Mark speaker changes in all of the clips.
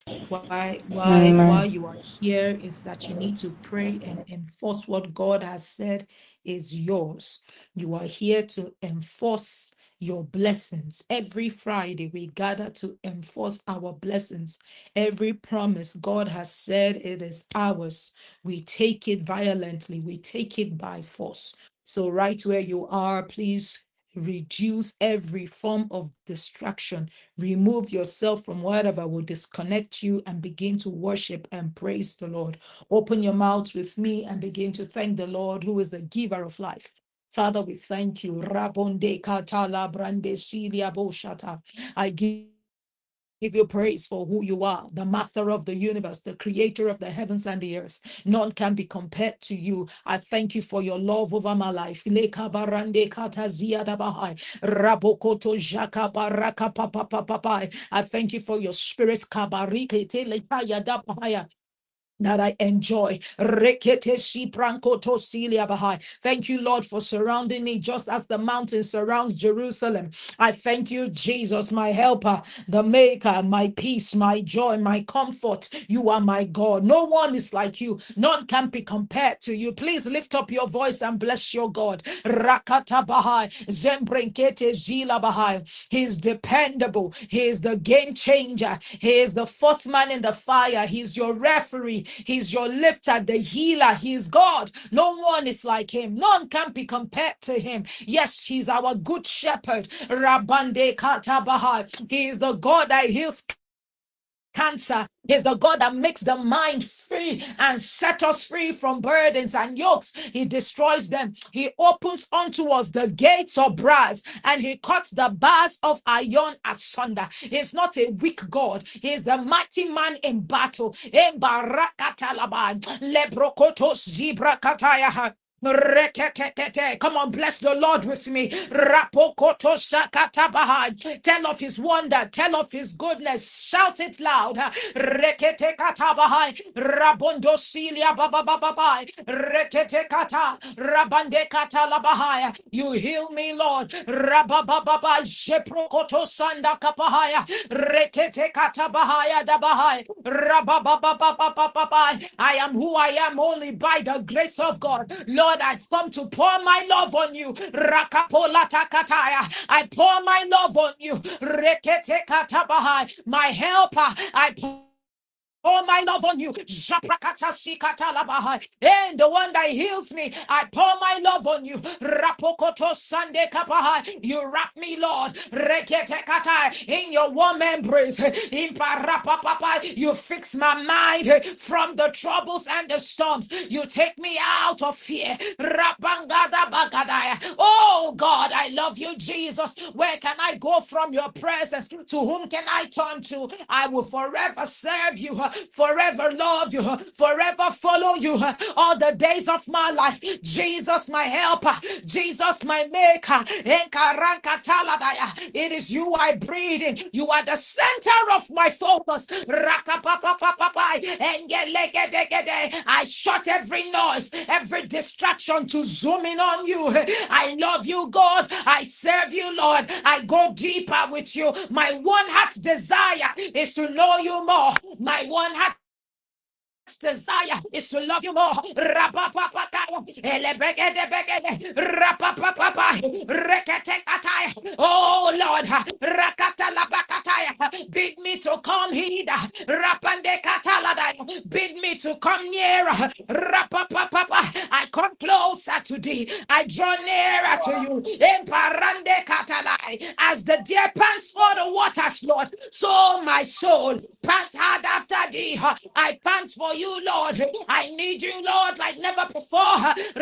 Speaker 1: Amen.
Speaker 2: Why you are here is that you need to pray and enforce what God has said is yours. You are here to enforce your blessings. Every Friday we gather to enforce our blessings. Every promise God has said it is ours. We take it violently. We take it by force. So right where you are, please reduce every form of distraction. Remove yourself from whatever will disconnect you and begin to worship and praise the Lord. Open your mouths with me and begin to thank the Lord, who is the giver of life. Father, we thank you. Rabonde katala brande silia boshata. I give you praise for who you are, the master of the universe, the creator of the heavens and the earth. None can be compared to you. I thank you for your love over my life. Leka barande kata ziada bahai. Rabokoto jaka baraka papa papa. I thank you for your spirit. Kabarike te leka yada bahaya that I enjoy. Rekete shi pranko to silia bahai. Thank you, Lord, for surrounding me just as the mountain surrounds Jerusalem. I thank you, Jesus, my helper, the maker, my peace, my joy, my comfort. You are my God. No one is like you. None can be compared to you. Please lift up your voice and bless your God. Rakata bahai. Zembrenkete zila bahai. He is dependable. He is the game changer. He is the fourth man in the fire. He's your referee. He's your lifter, the healer. He's God. No one is like him. None can be compared to him. Yes, he's our good shepherd. Rabande Katabaha. He is the God that heals cancer. Is the God that makes the mind free and set us free from burdens and yokes. He destroys them. He opens unto us the gates of brass and he cuts the bars of iron asunder. He's not a weak God. He is a mighty man in battle. Embarakatalaba, lebrokoto zibrakataya. Reketekete. Come on, bless the Lord with me. Rapokoto shakatabaha. Tell of his wonder, tell of his goodness. Shout it loud. Reketekatabaha. Rabondo silia babababai. Reketekata. Rabande katalabahaya. You heal me, Lord. Rabababa. Jeprokoto sanda kapahaya. Reketekata dabahai. Rababababababa. I am who I am only by the grace of God. Lord, I've come to pour my love on you. Rakapolatakataya. I pour my love on you. Reketekatabaha. My helper, I pour my love on you. Japrakata sikata labaha. And the one that heals me, I pour my love on you. Rapokoto sande kapaha. You wrap me, Lord. Reketekata in your warm embrace. In parapapapa. You fix my mind from the troubles and the storms. You take me out of fear. Rapangada bagadaya. Oh God, I love you, Jesus. Where can I go from your presence? To whom can I turn to? I will forever serve you, forever love you, forever follow you all the days of my life. Jesus, my helper, Jesus, my maker. Enkarankatalabaya. It is you I breathe in. You are the center of my focus. Rakapapapapapai. Engelegedegede. I shut every noise, every distraction to zoom in on you. I love you, God. I serve you, Lord. I go deeper with you. My one heart's desire is to know you more. My one heart's desire is to love you more. Rapapapakaya, elebegedebegede, rapapapapa, reketekataya. Oh Lord, rakatalabakataya. Bid me to come hither. Rapande kataladaya. Bid me to come nearer. Rapapapapa. I come closer to thee. I draw nearer to you. Emparande katalai. As the deer pants for the waters, Lord, so my soul pants hard after thee. I pant for you, Lord. I need you, Lord, like never before.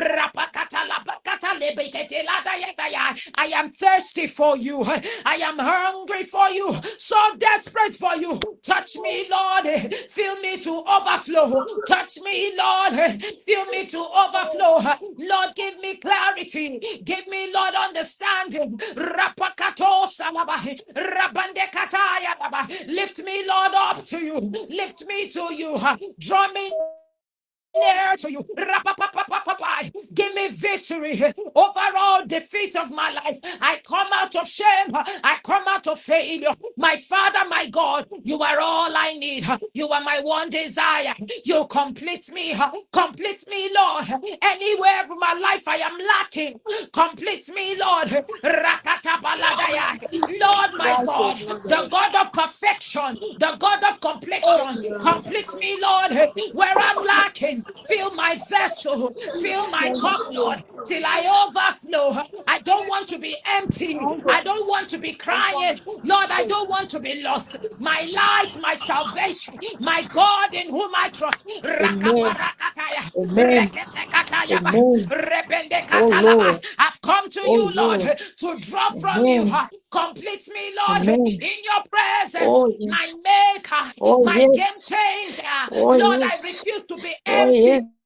Speaker 2: I am thirsty for you. I am hungry for you. So desperate for you. Touch me, Lord. Fill me to overflow. Touch me, Lord. Fill me to overflow. Lord, give me clarity. Give me, Lord, understanding. Rapakato salabai. Rabande kataya laba. Lift me, Lord, up to you. Lift me to you. Draw me near to you. Give me victory over all defeat of my life. I come out of shame. I come out of failure. My Father, my God, you are all I need. You are my one desire. You complete me. Complete me, Lord. Anywhere of my life I am lacking, complete me, Lord. Rakatabaladaya. Lord, my
Speaker 1: Right, oh
Speaker 2: God, the
Speaker 1: Lord.
Speaker 2: God of perfection, the God of
Speaker 1: Oh,
Speaker 2: completion,
Speaker 1: Lord.
Speaker 2: complete me, Lord, where I'm lacking. Fill my vessel, fill my
Speaker 1: Thank
Speaker 2: cup,
Speaker 1: you.
Speaker 2: Lord, till I overflow. I don't want to be empty.
Speaker 1: Thank
Speaker 2: I don't want to be crying. Lord, I don't want to be lost. My light, my salvation, my God in whom I trust.
Speaker 1: Amen.
Speaker 2: Rakaparakataya,
Speaker 1: Amen.
Speaker 2: reketekatayaba,
Speaker 1: Amen. Oh
Speaker 2: rebendekatalaba.
Speaker 1: Lord.
Speaker 2: I've come to
Speaker 1: Oh
Speaker 2: you, Lord,
Speaker 1: Lord.
Speaker 2: to draw from you.
Speaker 1: Amen.
Speaker 2: Complete me, Lord,
Speaker 1: Amen.
Speaker 2: in your presence,
Speaker 1: Oh
Speaker 2: my
Speaker 1: yes.
Speaker 2: maker,
Speaker 1: Oh
Speaker 2: my game
Speaker 1: yes.
Speaker 2: changer.
Speaker 1: Oh
Speaker 2: Lord, I
Speaker 1: yes.
Speaker 2: refuse to be
Speaker 1: Oh
Speaker 2: empty.
Speaker 1: yes.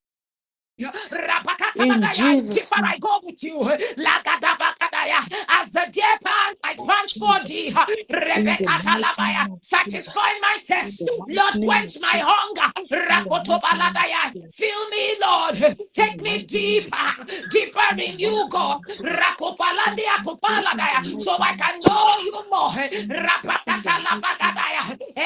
Speaker 1: In
Speaker 2: Rabakatabadaya,
Speaker 1: Jesus'
Speaker 2: deeper
Speaker 1: name.
Speaker 2: I go with you. Lagadabakadaya, as the deer pants, I pant for
Speaker 1: Jesus.
Speaker 2: thee.
Speaker 1: In the mighty
Speaker 2: Rebekatalabaya,
Speaker 1: name of Jesus.
Speaker 2: satisfy my
Speaker 1: In
Speaker 2: thirst.
Speaker 1: the
Speaker 2: Lord,
Speaker 1: mighty name of
Speaker 2: quench my
Speaker 1: Jesus.
Speaker 2: hunger.
Speaker 1: In the mighty name of
Speaker 2: Rakotobaladaya,
Speaker 1: Jesus.
Speaker 2: fill me, Lord.
Speaker 1: In the
Speaker 2: Take me
Speaker 1: mighty name of Jesus.
Speaker 2: deeper, deeper
Speaker 1: In the
Speaker 2: in you,
Speaker 1: mighty name
Speaker 2: God.
Speaker 1: of Jesus. In
Speaker 2: Rakopalandia
Speaker 1: the
Speaker 2: kopaladaya, so
Speaker 1: mighty
Speaker 2: I
Speaker 1: name of
Speaker 2: can
Speaker 1: Jesus.
Speaker 2: know you more.
Speaker 1: In the mighty name of
Speaker 2: Rabakatalabadaya,
Speaker 1: Jesus.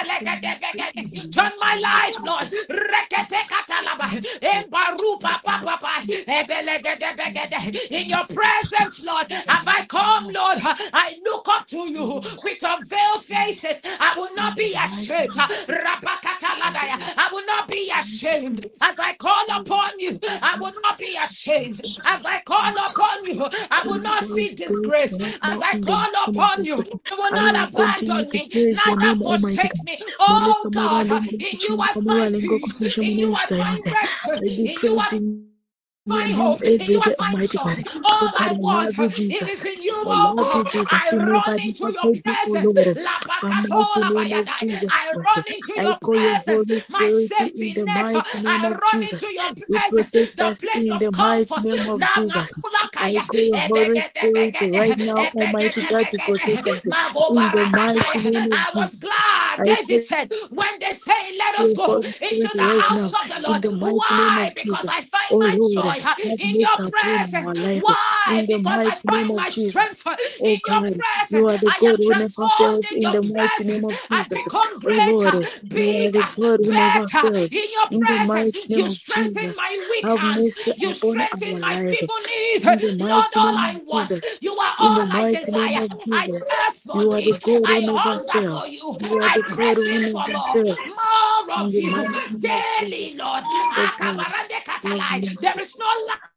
Speaker 1: In the
Speaker 2: elebelekedebekede. Turn
Speaker 1: mighty
Speaker 2: my
Speaker 1: name of
Speaker 2: life, Lord.
Speaker 1: Jesus.
Speaker 2: Reketekatalaba,
Speaker 1: In
Speaker 2: embarupa
Speaker 1: the
Speaker 2: papa, ebelegedebegede. In your
Speaker 1: mighty name of
Speaker 2: presence,
Speaker 1: Jesus.
Speaker 2: Lord,
Speaker 1: In the
Speaker 2: have I
Speaker 1: mighty name
Speaker 2: come,
Speaker 1: of
Speaker 2: Lord?
Speaker 1: Jesus.
Speaker 2: I look up to you with unveiled faces. I will
Speaker 1: In
Speaker 2: not
Speaker 1: the
Speaker 2: be
Speaker 1: mighty
Speaker 2: ashamed.
Speaker 1: name of Jesus.
Speaker 2: Rabakataladaya. I will not be ashamed as I call upon you. I will not be ashamed as I call upon you. I will not
Speaker 1: Holy
Speaker 2: see
Speaker 1: Spirit,
Speaker 2: disgrace
Speaker 1: right
Speaker 2: as
Speaker 1: now
Speaker 2: I
Speaker 1: in the
Speaker 2: call
Speaker 1: name of
Speaker 2: upon you.
Speaker 1: Jesus,
Speaker 2: You will
Speaker 1: I
Speaker 2: not
Speaker 1: will continue
Speaker 2: abandon
Speaker 1: to
Speaker 2: me,
Speaker 1: praise your
Speaker 2: neither
Speaker 1: name, Almighty
Speaker 2: forsake
Speaker 1: God.
Speaker 2: me.
Speaker 1: Malika
Speaker 2: Oh
Speaker 1: mama
Speaker 2: God,
Speaker 1: lengo
Speaker 2: in you
Speaker 1: kuchima
Speaker 2: I
Speaker 1: kama
Speaker 2: find
Speaker 1: lengo
Speaker 2: peace.
Speaker 1: kupisha
Speaker 2: In you I
Speaker 1: minister.
Speaker 2: find rest.
Speaker 1: I be
Speaker 2: In you I
Speaker 1: praising your
Speaker 2: find
Speaker 1: name
Speaker 2: hope. In
Speaker 1: every
Speaker 2: you I
Speaker 1: day,
Speaker 2: find
Speaker 1: Almighty God.
Speaker 2: joy.
Speaker 1: Oh
Speaker 2: All
Speaker 1: God,
Speaker 2: I
Speaker 1: I
Speaker 2: want,
Speaker 1: love you,
Speaker 2: it
Speaker 1: Jesus.
Speaker 2: is in you,
Speaker 1: I
Speaker 2: oh
Speaker 1: love you,
Speaker 2: God.
Speaker 1: Jesus.
Speaker 2: I
Speaker 1: You never
Speaker 2: run into your
Speaker 1: disappoint me, oh
Speaker 2: presence.
Speaker 1: Lord. The mighty
Speaker 2: Labakatola
Speaker 1: name of
Speaker 2: bayadai.
Speaker 1: Jesus
Speaker 2: I
Speaker 1: Christ.
Speaker 2: run into
Speaker 1: I
Speaker 2: your
Speaker 1: call your
Speaker 2: presence,
Speaker 1: Holy
Speaker 2: my
Speaker 1: Spirit in
Speaker 2: safety
Speaker 1: the
Speaker 2: net.
Speaker 1: mighty name
Speaker 2: I
Speaker 1: of
Speaker 2: run
Speaker 1: Jesus.
Speaker 2: into your
Speaker 1: You
Speaker 2: presence,
Speaker 1: protect
Speaker 2: the
Speaker 1: us
Speaker 2: place
Speaker 1: in
Speaker 2: of
Speaker 1: the mighty
Speaker 2: comfort.
Speaker 1: name of Jesus. I
Speaker 2: Namakula
Speaker 1: call your Holy
Speaker 2: Ebegede
Speaker 1: Spirit right
Speaker 2: begede,
Speaker 1: now, Almighty
Speaker 2: ebegede
Speaker 1: God, to protect
Speaker 2: begede,
Speaker 1: us in the mighty
Speaker 2: magobarakataya.
Speaker 1: name of
Speaker 2: I was
Speaker 1: Jesus.
Speaker 2: glad,
Speaker 1: I
Speaker 2: David
Speaker 1: call
Speaker 2: said, when they say, let us
Speaker 1: your
Speaker 2: go
Speaker 1: Holy
Speaker 2: into
Speaker 1: Spirit
Speaker 2: the
Speaker 1: right
Speaker 2: house
Speaker 1: now
Speaker 2: of the
Speaker 1: in
Speaker 2: Lord.
Speaker 1: the mighty name
Speaker 2: Why?
Speaker 1: of
Speaker 2: Because
Speaker 1: Jesus.
Speaker 2: I find
Speaker 1: Oh
Speaker 2: my
Speaker 1: Lord,
Speaker 2: joy
Speaker 1: have
Speaker 2: in
Speaker 1: mercy
Speaker 2: your
Speaker 1: upon
Speaker 2: presence.
Speaker 1: our life
Speaker 2: Why?
Speaker 1: in the
Speaker 2: Because I
Speaker 1: mighty name
Speaker 2: find
Speaker 1: of
Speaker 2: my
Speaker 1: Jesus.
Speaker 2: strength
Speaker 1: Oh
Speaker 2: in your
Speaker 1: God, you
Speaker 2: presence.
Speaker 1: are the
Speaker 2: I
Speaker 1: God
Speaker 2: am
Speaker 1: who never
Speaker 2: transformed
Speaker 1: fails
Speaker 2: in
Speaker 1: in
Speaker 2: your
Speaker 1: the mighty
Speaker 2: presence.
Speaker 1: name of
Speaker 2: I
Speaker 1: Jesus.
Speaker 2: become
Speaker 1: Oh Lord,
Speaker 2: greater,
Speaker 1: you are the
Speaker 2: bigger,
Speaker 1: God who never
Speaker 2: better
Speaker 1: fails
Speaker 2: in your
Speaker 1: in the
Speaker 2: presence.
Speaker 1: mighty name
Speaker 2: You
Speaker 1: of Jesus.
Speaker 2: strengthen my weak
Speaker 1: Have
Speaker 2: hands.
Speaker 1: mercy
Speaker 2: You
Speaker 1: upon our
Speaker 2: strengthen my
Speaker 1: life
Speaker 2: feeble knees.
Speaker 1: in the mighty
Speaker 2: Lord, all
Speaker 1: name of
Speaker 2: I want,
Speaker 1: Jesus.
Speaker 2: you are
Speaker 1: In the
Speaker 2: all I
Speaker 1: mighty name
Speaker 2: desire.
Speaker 1: of
Speaker 2: I
Speaker 1: Jesus.
Speaker 2: thirst for
Speaker 1: You are the
Speaker 2: thee.
Speaker 1: God who
Speaker 2: I
Speaker 1: never
Speaker 2: hunger
Speaker 1: fails.
Speaker 2: for you.
Speaker 1: You are
Speaker 2: I
Speaker 1: the God
Speaker 2: press
Speaker 1: who
Speaker 2: in for
Speaker 1: never
Speaker 2: more,
Speaker 1: fails.
Speaker 2: more
Speaker 1: In
Speaker 2: of
Speaker 1: the
Speaker 2: you
Speaker 1: mighty name of Jesus.
Speaker 2: daily, Lord.
Speaker 1: Oh God,
Speaker 2: Akabarande
Speaker 1: have
Speaker 2: katalai. There
Speaker 1: mercy.
Speaker 2: is no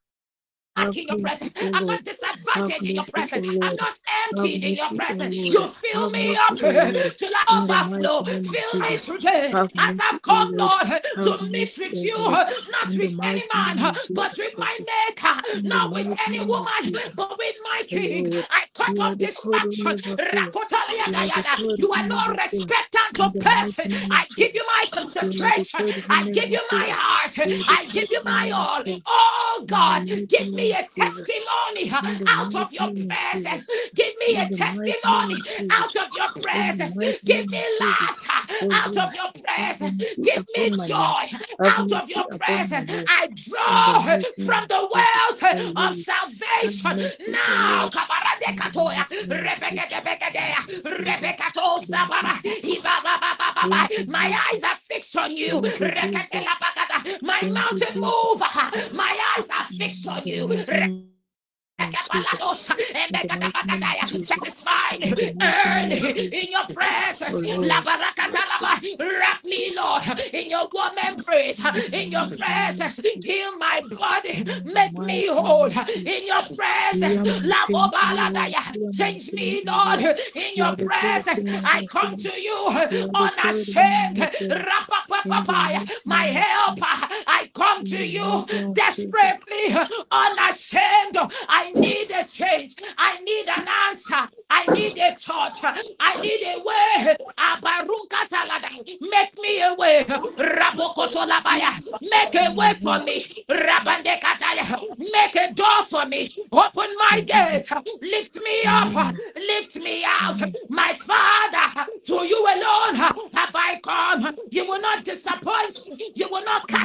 Speaker 1: Have
Speaker 2: lack in your
Speaker 1: mercy,
Speaker 2: presence.
Speaker 1: O
Speaker 2: I'm
Speaker 1: Lord.
Speaker 2: not
Speaker 1: Have
Speaker 2: disadvantaged in your
Speaker 1: mercy, O
Speaker 2: presence. I'm
Speaker 1: Lord.
Speaker 2: not
Speaker 1: Have
Speaker 2: emptied in your
Speaker 1: mercy, O
Speaker 2: presence.
Speaker 1: Lord.
Speaker 2: You fill
Speaker 1: Have
Speaker 2: me
Speaker 1: mercy,
Speaker 2: up
Speaker 1: O Lord.
Speaker 2: till I
Speaker 1: In the mighty
Speaker 2: overflow.
Speaker 1: name of
Speaker 2: Fill me
Speaker 1: Jesus.
Speaker 2: today
Speaker 1: Have
Speaker 2: as
Speaker 1: mercy,
Speaker 2: I've
Speaker 1: O
Speaker 2: come,
Speaker 1: Lord.
Speaker 2: Lord,
Speaker 1: Have
Speaker 2: to meet
Speaker 1: mercy,
Speaker 2: with
Speaker 1: O
Speaker 2: you,
Speaker 1: Lord.
Speaker 2: not
Speaker 1: In the
Speaker 2: with
Speaker 1: mighty
Speaker 2: any
Speaker 1: name
Speaker 2: man,
Speaker 1: of
Speaker 2: but
Speaker 1: Jesus
Speaker 2: with my
Speaker 1: Christ.
Speaker 2: maker,
Speaker 1: In the
Speaker 2: not with
Speaker 1: mighty
Speaker 2: any
Speaker 1: name of
Speaker 2: woman,
Speaker 1: Jesus.
Speaker 2: but with my
Speaker 1: O
Speaker 2: king.
Speaker 1: Lord,
Speaker 2: I cut
Speaker 1: you are
Speaker 2: off
Speaker 1: the God who
Speaker 2: distraction.
Speaker 1: never fails. You are the
Speaker 2: Rakotaliadayada.
Speaker 1: God
Speaker 2: You
Speaker 1: who
Speaker 2: are no
Speaker 1: never fails.
Speaker 2: respectant
Speaker 1: In
Speaker 2: of
Speaker 1: the
Speaker 2: person.
Speaker 1: mighty name of
Speaker 2: I give you
Speaker 1: Jesus.
Speaker 2: my
Speaker 1: You are the
Speaker 2: concentration.
Speaker 1: God who
Speaker 2: I give
Speaker 1: never
Speaker 2: you my
Speaker 1: fails.
Speaker 2: heart.
Speaker 1: You are the
Speaker 2: I give
Speaker 1: God
Speaker 2: you
Speaker 1: who
Speaker 2: my
Speaker 1: never
Speaker 2: all.
Speaker 1: fails.
Speaker 2: Oh
Speaker 1: In the
Speaker 2: God,
Speaker 1: mighty
Speaker 2: give me
Speaker 1: name of
Speaker 2: a
Speaker 1: Jesus.
Speaker 2: testimony
Speaker 1: In the
Speaker 2: out of
Speaker 1: mighty
Speaker 2: your
Speaker 1: name of
Speaker 2: presence.
Speaker 1: Jesus.
Speaker 2: Give me
Speaker 1: In
Speaker 2: a
Speaker 1: the mighty name of
Speaker 2: testimony
Speaker 1: Jesus.
Speaker 2: out of your
Speaker 1: In the
Speaker 2: presence.
Speaker 1: mighty
Speaker 2: Give
Speaker 1: name
Speaker 2: me
Speaker 1: of Jesus.
Speaker 2: laughter
Speaker 1: Oh
Speaker 2: out
Speaker 1: Lord,
Speaker 2: of your
Speaker 1: have
Speaker 2: presence.
Speaker 1: mercy
Speaker 2: Give me
Speaker 1: upon my life.
Speaker 2: joy
Speaker 1: Have
Speaker 2: out of
Speaker 1: mercy
Speaker 2: your
Speaker 1: upon my
Speaker 2: presence.
Speaker 1: life.
Speaker 2: I
Speaker 1: In the
Speaker 2: draw
Speaker 1: mighty
Speaker 2: from
Speaker 1: name
Speaker 2: the
Speaker 1: of Jesus.
Speaker 2: wells
Speaker 1: Oh
Speaker 2: of
Speaker 1: Lord, have
Speaker 2: salvation
Speaker 1: mercy, oh
Speaker 2: now.
Speaker 1: Lord. In the
Speaker 2: Kabaradekatoya,
Speaker 1: mighty name of Jesus.
Speaker 2: rebegedebegedea,
Speaker 1: Thank you.
Speaker 2: rebekato
Speaker 1: Thank you,
Speaker 2: sabara,
Speaker 1: Jesus. Thank you,
Speaker 2: ibababababa. My
Speaker 1: Jesus.
Speaker 2: eyes are fixed on you.
Speaker 1: Thank you, Jesus.
Speaker 2: Reketelabagada. My
Speaker 1: Thank you,
Speaker 2: mountain
Speaker 1: Jesus.
Speaker 2: mover. My eyes are fixed
Speaker 1: In
Speaker 2: on
Speaker 1: the
Speaker 2: you.
Speaker 1: mighty name of Jesus. In the mighty name of Jesus.
Speaker 2: Satisfied
Speaker 1: In the mighty name of
Speaker 2: early
Speaker 1: Jesus.
Speaker 2: in your
Speaker 1: Oh
Speaker 2: presence.
Speaker 1: Lord.
Speaker 2: Labarakatalaba. Wrap me, Lord, in your warm embrace,
Speaker 1: In the
Speaker 2: in your
Speaker 1: mighty name of
Speaker 2: presence.
Speaker 1: Jesus.
Speaker 2: Heal my body,
Speaker 1: In the
Speaker 2: make me
Speaker 1: mighty
Speaker 2: whole
Speaker 1: name of Jesus.
Speaker 2: in your presence.
Speaker 1: Hear my pain, O Lord.
Speaker 2: Labobaladaya.
Speaker 1: Hear my
Speaker 2: Change
Speaker 1: pain,
Speaker 2: me,
Speaker 1: O
Speaker 2: Lord,
Speaker 1: Lord.
Speaker 2: in
Speaker 1: You
Speaker 2: your
Speaker 1: are the God
Speaker 2: presence.
Speaker 1: who
Speaker 2: I
Speaker 1: never
Speaker 2: come
Speaker 1: fails.
Speaker 2: to you
Speaker 1: You are the God who
Speaker 2: unashamed.
Speaker 1: never fails. In the
Speaker 2: Rapapapapaya.
Speaker 1: mighty
Speaker 2: My
Speaker 1: name of
Speaker 2: helper,
Speaker 1: Jesus.
Speaker 2: I come
Speaker 1: In
Speaker 2: to
Speaker 1: the
Speaker 2: you
Speaker 1: mighty name of Jesus.
Speaker 2: desperately, unashamed. I need a change. I need an answer. I need a touch. I need a way. Abarunkatalada. Make me a way. Rabokotolabaya. Make a way for
Speaker 1: Amen.
Speaker 2: me. Rabandekataya. Make a door for me. Open my
Speaker 1: Amen.
Speaker 2: gate. Lift me up.
Speaker 1: Amen.
Speaker 2: Lift me out.
Speaker 1: Amen.
Speaker 2: My Father, to you alone have I come. You will not disappoint me. You will not cast me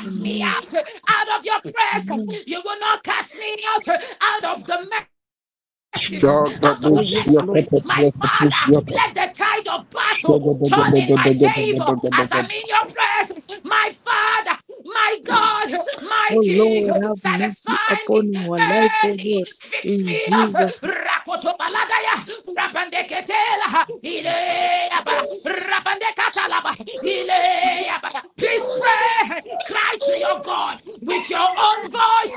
Speaker 2: out of your presence.
Speaker 1: Amen.
Speaker 2: You will not cast me out of the mercies, out of
Speaker 1: Oh,
Speaker 2: the
Speaker 1: yes, Lord.
Speaker 2: blessings. My Father, let the tide of battle turn in my favor as I'm in your presence. My Father, my God, my
Speaker 1: Oh,
Speaker 2: King,
Speaker 1: Lord, have
Speaker 2: satisfy
Speaker 1: mercy
Speaker 2: me
Speaker 1: upon our life, oh
Speaker 2: early.
Speaker 1: Lord.
Speaker 2: Fix
Speaker 1: In
Speaker 2: me up.
Speaker 1: Jesus'
Speaker 2: Rakoto baladaya, rapandeketela, ileaba, rapandekatalaba, ileaba. Please pray, cry to your God with your own voice.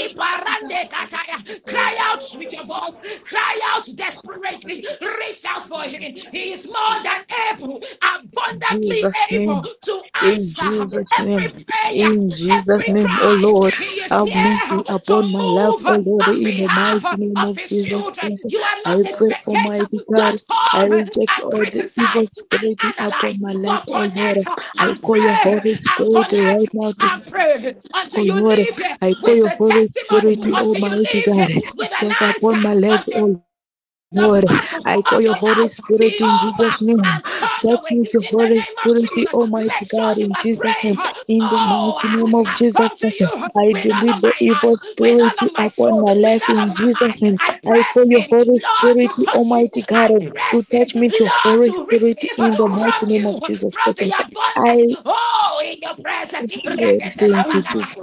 Speaker 2: Iparandekataya. Cry out with your voice, cry out desperately, reach out for him. He is more than able, abundantly
Speaker 1: Jesus'
Speaker 2: able
Speaker 1: name.
Speaker 2: to
Speaker 1: In
Speaker 2: answer
Speaker 1: Jesus' name.
Speaker 2: every prayer,
Speaker 1: In Jesus'
Speaker 2: every
Speaker 1: name, oh
Speaker 2: cry.
Speaker 1: Lord,
Speaker 2: He is
Speaker 1: have
Speaker 2: here
Speaker 1: mercy
Speaker 2: to
Speaker 1: upon my life,
Speaker 2: move
Speaker 1: oh Lord,
Speaker 2: on
Speaker 1: in the mighty
Speaker 2: behalf
Speaker 1: name
Speaker 2: of
Speaker 1: of
Speaker 2: his
Speaker 1: Jesus
Speaker 2: children.
Speaker 1: Christ.
Speaker 2: You are
Speaker 1: I
Speaker 2: not a
Speaker 1: pray,
Speaker 2: spectator.
Speaker 1: Almighty God,
Speaker 2: Don't
Speaker 1: I
Speaker 2: come
Speaker 1: reject
Speaker 2: and
Speaker 1: all the evil
Speaker 2: criticize and
Speaker 1: spirit upon
Speaker 2: analyze,
Speaker 1: my life,
Speaker 2: but
Speaker 1: oh Lord.
Speaker 2: connect
Speaker 1: I
Speaker 2: and
Speaker 1: call your
Speaker 2: pray
Speaker 1: Holy
Speaker 2: and
Speaker 1: Spirit right
Speaker 2: connect
Speaker 1: now to
Speaker 2: and pray until
Speaker 1: oh
Speaker 2: you
Speaker 1: Lord,
Speaker 2: leave here
Speaker 1: I call
Speaker 2: with
Speaker 1: your
Speaker 2: the
Speaker 1: Holy
Speaker 2: testimony,
Speaker 1: Spirit,
Speaker 2: until you
Speaker 1: Almighty
Speaker 2: leave
Speaker 1: God,
Speaker 2: here with an
Speaker 1: walk
Speaker 2: answer,
Speaker 1: upon my life,
Speaker 2: until
Speaker 1: oh
Speaker 2: the
Speaker 1: Lord,
Speaker 2: battles
Speaker 1: I call
Speaker 2: of
Speaker 1: your
Speaker 2: your
Speaker 1: Holy
Speaker 2: life
Speaker 1: Spirit
Speaker 2: be
Speaker 1: in
Speaker 2: over
Speaker 1: Jesus' name.
Speaker 2: and turned
Speaker 1: Touch
Speaker 2: away
Speaker 1: me with your
Speaker 2: in the
Speaker 1: Holy
Speaker 2: name of
Speaker 1: Spirit,
Speaker 2: Jesus.
Speaker 1: Almighty
Speaker 2: Make sure
Speaker 1: God,
Speaker 2: you
Speaker 1: in
Speaker 2: are
Speaker 1: Jesus' name.
Speaker 2: praying.
Speaker 1: In the
Speaker 2: Oh,
Speaker 1: mighty name of
Speaker 2: I've
Speaker 1: Jesus
Speaker 2: come to
Speaker 1: Christ,
Speaker 2: you
Speaker 1: I
Speaker 2: with
Speaker 1: delete
Speaker 2: all of
Speaker 1: the
Speaker 2: my
Speaker 1: evil
Speaker 2: heart, with
Speaker 1: spirit
Speaker 2: all of my
Speaker 1: upon
Speaker 2: soul,
Speaker 1: my
Speaker 2: with
Speaker 1: life
Speaker 2: all
Speaker 1: in
Speaker 2: of my
Speaker 1: Jesus'
Speaker 2: mind.
Speaker 1: name.
Speaker 2: I
Speaker 1: I call
Speaker 2: press
Speaker 1: your
Speaker 2: in,
Speaker 1: Holy
Speaker 2: Lord,
Speaker 1: Spirit,
Speaker 2: to touch you.
Speaker 1: Almighty God,
Speaker 2: I
Speaker 1: to
Speaker 2: press in,
Speaker 1: touch me with your
Speaker 2: Lord,
Speaker 1: Holy
Speaker 2: to
Speaker 1: Spirit
Speaker 2: receive
Speaker 1: in the mighty
Speaker 2: from
Speaker 1: name of
Speaker 2: you,
Speaker 1: Jesus
Speaker 2: from the
Speaker 1: Christ. I
Speaker 2: abundance. Oh, in your presence.
Speaker 1: thank you, Jesus.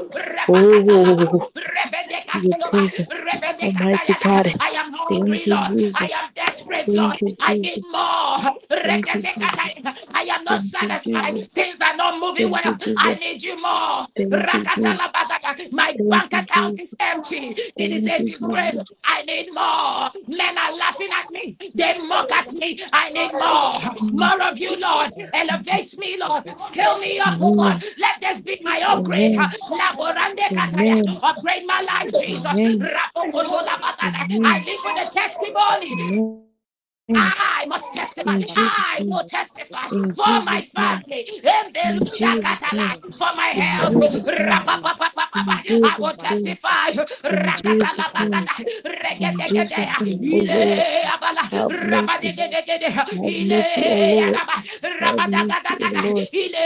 Speaker 1: Oh, your presence, Almighty God.
Speaker 2: I am
Speaker 1: Thank
Speaker 2: hungry,
Speaker 1: you,
Speaker 2: Lord. I
Speaker 1: Jesus.
Speaker 2: am desperate, Lord.
Speaker 1: Thank you,
Speaker 2: I need
Speaker 1: Jesus.
Speaker 2: more.
Speaker 1: Thank you, Jesus.
Speaker 2: I am not
Speaker 1: Thank you,
Speaker 2: satisfied.
Speaker 1: Jesus.
Speaker 2: Things are not moving
Speaker 1: Thank you,
Speaker 2: well. I
Speaker 1: Jesus.
Speaker 2: need you more.
Speaker 1: Thank you, Jesus.
Speaker 2: My
Speaker 1: Thank
Speaker 2: bank
Speaker 1: you,
Speaker 2: account is
Speaker 1: Jesus.
Speaker 2: empty. It is
Speaker 1: Thank
Speaker 2: a
Speaker 1: you,
Speaker 2: disgrace.
Speaker 1: Jesus.
Speaker 2: I need more. Men are laughing at me. They mock at me. I need more. More of you, Lord. Elevate me, Lord. Scale me up, oh God.
Speaker 1: Amen.
Speaker 2: Let this be my upgrade.
Speaker 1: Amen.
Speaker 2: Laborande kataya.
Speaker 1: Amen.
Speaker 2: Upgrade my life, Jesus.
Speaker 1: Amen.
Speaker 2: Rapokoto labagada. I
Speaker 1: Amen.
Speaker 2: live with a testimony.
Speaker 1: Amen.
Speaker 2: I must testify.
Speaker 1: In Jesus'
Speaker 2: I
Speaker 1: name.
Speaker 2: will testify
Speaker 1: In
Speaker 2: for my
Speaker 1: Jesus' name.
Speaker 2: family.
Speaker 1: In Jesus' name.
Speaker 2: For my
Speaker 1: In
Speaker 2: health.
Speaker 1: Jesus' name. In
Speaker 2: I will
Speaker 1: Jesus' name.
Speaker 2: testify.
Speaker 1: In Jesus' name. In Jesus' name. Oh Lord, have mercy. Have mercy, oh Lord. Have mercy, oh Lord.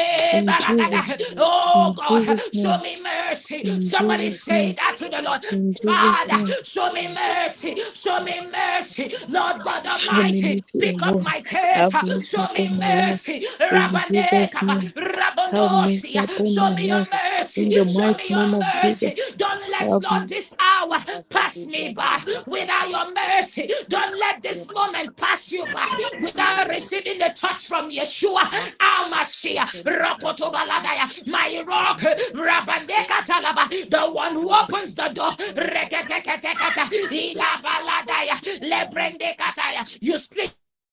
Speaker 1: In Jesus'
Speaker 2: Oh
Speaker 1: in
Speaker 2: God,
Speaker 1: Jesus'
Speaker 2: show
Speaker 1: name.
Speaker 2: me mercy.
Speaker 1: In
Speaker 2: Somebody
Speaker 1: Jesus'
Speaker 2: say
Speaker 1: name.
Speaker 2: that to the Lord.
Speaker 1: In Jesus'
Speaker 2: Father,
Speaker 1: name.
Speaker 2: show me mercy. Show me mercy. Lord God
Speaker 1: Show me
Speaker 2: Almighty,
Speaker 1: mercy, O
Speaker 2: pick up
Speaker 1: Lord.
Speaker 2: my case.
Speaker 1: Have mercy
Speaker 2: Show me
Speaker 1: upon my life.
Speaker 2: mercy.
Speaker 1: In Jesus'
Speaker 2: Rabandekaba,
Speaker 1: name. Have mercy
Speaker 2: Rabondosia.
Speaker 1: upon
Speaker 2: Show
Speaker 1: my
Speaker 2: me your
Speaker 1: life. In
Speaker 2: mercy.
Speaker 1: the
Speaker 2: Show
Speaker 1: mighty
Speaker 2: me
Speaker 1: name
Speaker 2: your
Speaker 1: of Jesus.
Speaker 2: mercy. Don't let,
Speaker 1: Have
Speaker 2: Lord, this hour pass me by without your mercy. Don't let this moment pass you by without receiving the touch from Yeshua. Almashiach. Rokotobaladaya. My rock. Rabandekatalaba. The one who opens the door. Reketeketekete. Ilabaladaya. Lebrendekataya. You split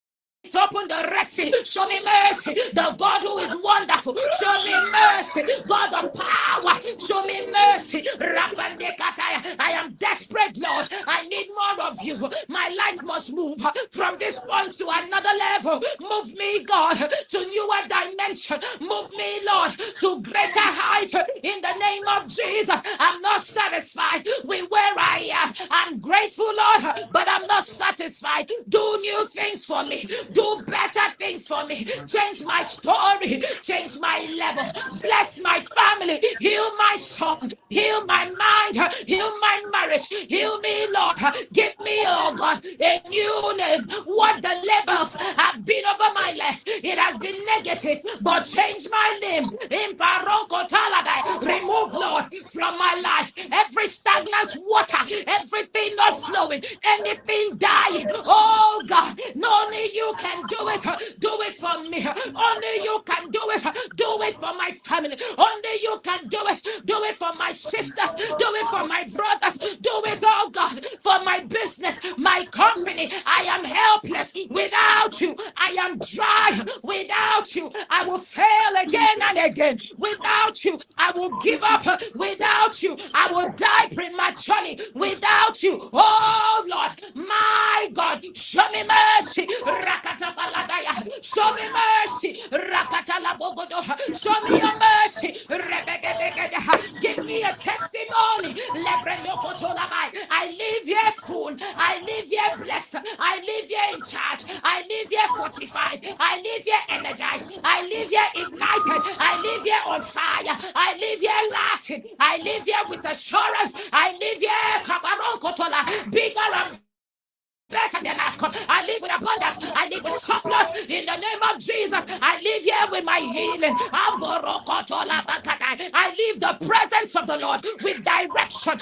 Speaker 2: open the Red Sea. Show me mercy. The God who is wonderful. Show me mercy. God of power. Show me mercy. Rapandekataya. I am desperate, Lord. I need more of you. My life must move from this point to another level. Move me, God, to newer dimension. Move me, Lord, to greater heights in the name of Jesus. I'm not satisfied with where I am. I'm grateful, Lord, but I'm not satisfied. Do new things for me. Do better things for me. Change my story. Change my level. Bless my family. Heal my soul. Heal my mind. Heal my marriage. Heal me, Lord. Give me, oh God, a new name. What the labels have been over my life, it has been negative, but change my name. In Baroko Taladai, remove, Lord, from my life every stagnant water, everything not flowing, anything dying. Oh God, only you can do it. Do it for me. Only you can do it. Do it for my family. Only you can do it. Do it for my sisters. Do it for my brothers. Do it, oh God, for my business, my company. I am helpless without you. I am dry without you. I will fail again and again without you. I will give up without you. I will die prematurely without you. Oh Lord, my God, show me mercy. Rakatabaladaya. Show me mercy. Rakatalabogodo. Show me your mercy. Rebegedegede. Give me a testimony testimony. I live here full. I live here blessed. I live here in charge. I live here fortified. I live here energized. I live here ignited. I live here on fire. I live here laughing. I live here with assurance. I live here bigger and better than I've come. I live with abundance. I live with surplus in the name of Jesus. I live here with my healing. I live the presence of the Lord with direction.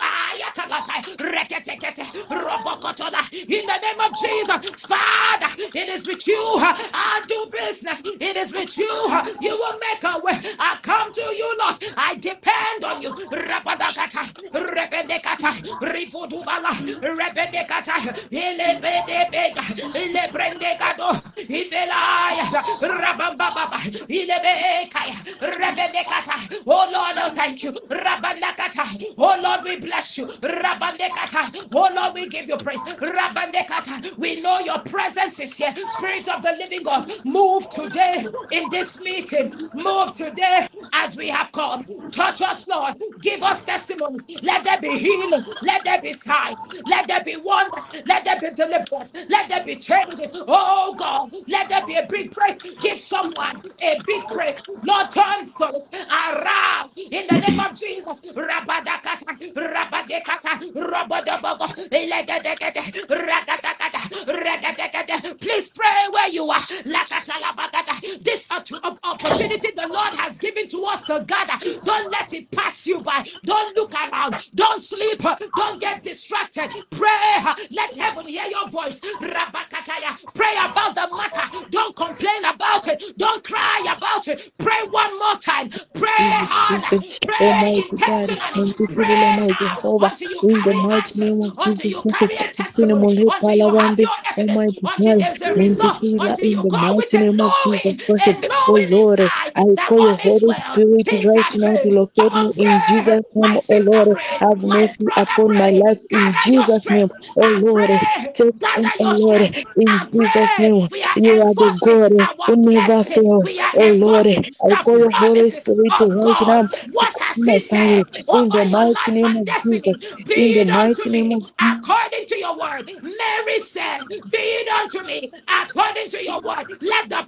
Speaker 2: In the name of Jesus, Father, it is with you. I do business. It is with you. You will make a way. I come to you, Lord. I depend on you. Rabadakata, Rebedekata, Rifudubala, Rebedekata, Ilebedebega, Ilebrendegado, Ibelaya, Rabababa, Ilebekaya, Rebedekata. Oh Lord, oh thank you. Rabandakata. Oh Lord, we bless you. Rabandekata. Oh Lord, we give you praise. Rabandekata. We know your presence is here. Spirit of the living God, move today in this meeting. Move today as we have come. Touch us, Lord. Give us testimonies. Let there be healing. Let there be signs. Let there be wonders. Let there be deliverance. Let there be changes. Oh God, let there be a big break. Give someone a big break. Lord, turn stories around in the name of Jesus. Rabadakata, Rabadekata, Rabodobogo, Legedegede, Ragadagada, Regadegede. Please pray where you are. Lakatalabagada. This opportunity the Lord has given to us to gather. Don't let it pass you by. Don't look around. Don't sleep. Don't get distracted. Pray. Let heaven hear your voice. Rabakataya. Pray about the matter. Don't complain about it. Don't cry about it. Pray one more time. Pray
Speaker 1: Jesus,
Speaker 2: harder. Pray
Speaker 1: Almighty God,
Speaker 2: intentionally.
Speaker 1: Mandikiri
Speaker 2: Pray
Speaker 1: my
Speaker 2: now
Speaker 1: Jehovah,
Speaker 2: until you
Speaker 1: in the
Speaker 2: carry
Speaker 1: mighty
Speaker 2: answers,
Speaker 1: name of
Speaker 2: until
Speaker 1: Jesus
Speaker 2: you
Speaker 1: Christ,
Speaker 2: carry a testimony,
Speaker 1: Sinimule
Speaker 2: until you have
Speaker 1: Palawande,
Speaker 2: your evidence,
Speaker 1: Almighty
Speaker 2: until
Speaker 1: God,
Speaker 2: there's a result,
Speaker 1: Mandikira,
Speaker 2: until
Speaker 1: in
Speaker 2: you
Speaker 1: the
Speaker 2: go with
Speaker 1: mighty
Speaker 2: a
Speaker 1: name of Jesus
Speaker 2: knowing,
Speaker 1: Christ,
Speaker 2: a
Speaker 1: oh
Speaker 2: knowing
Speaker 1: Lord,
Speaker 2: inside
Speaker 1: I
Speaker 2: that
Speaker 1: call your
Speaker 2: all is
Speaker 1: Holy
Speaker 2: well.
Speaker 1: Spirit
Speaker 2: Things
Speaker 1: right
Speaker 2: are
Speaker 1: now to
Speaker 2: good. Come
Speaker 1: locate
Speaker 2: on,
Speaker 1: me in
Speaker 2: pray.
Speaker 1: Jesus' name,
Speaker 2: My
Speaker 1: oh
Speaker 2: sister,
Speaker 1: Lord,
Speaker 2: pray.
Speaker 1: have
Speaker 2: My
Speaker 1: mercy
Speaker 2: brother,
Speaker 1: upon my
Speaker 2: pray.
Speaker 1: life in
Speaker 2: Gather your
Speaker 1: Jesus' name,
Speaker 2: strength
Speaker 1: oh
Speaker 2: and
Speaker 1: Lord,
Speaker 2: pray.
Speaker 1: take on,
Speaker 2: Gather
Speaker 1: oh
Speaker 2: your
Speaker 1: Lord,
Speaker 2: strength
Speaker 1: in
Speaker 2: and
Speaker 1: Jesus'
Speaker 2: pray.
Speaker 1: name,
Speaker 2: We are
Speaker 1: you are the
Speaker 2: enforcing
Speaker 1: God
Speaker 2: our
Speaker 1: who never
Speaker 2: blessing.
Speaker 1: fail,
Speaker 2: We are
Speaker 1: oh Lord,
Speaker 2: enforcing
Speaker 1: I
Speaker 2: the
Speaker 1: call your Holy
Speaker 2: promises
Speaker 1: Spirit
Speaker 2: of
Speaker 1: right now
Speaker 2: God.
Speaker 1: to
Speaker 2: What has
Speaker 1: come my
Speaker 2: He
Speaker 1: family
Speaker 2: said
Speaker 1: in
Speaker 2: over
Speaker 1: the
Speaker 2: your
Speaker 1: mighty
Speaker 2: life
Speaker 1: name
Speaker 2: and
Speaker 1: of Jesus.
Speaker 2: destiny? Be
Speaker 1: In the
Speaker 2: it unto
Speaker 1: mighty name of
Speaker 2: me according to your word. Mary said, be it unto me according to your word. Let the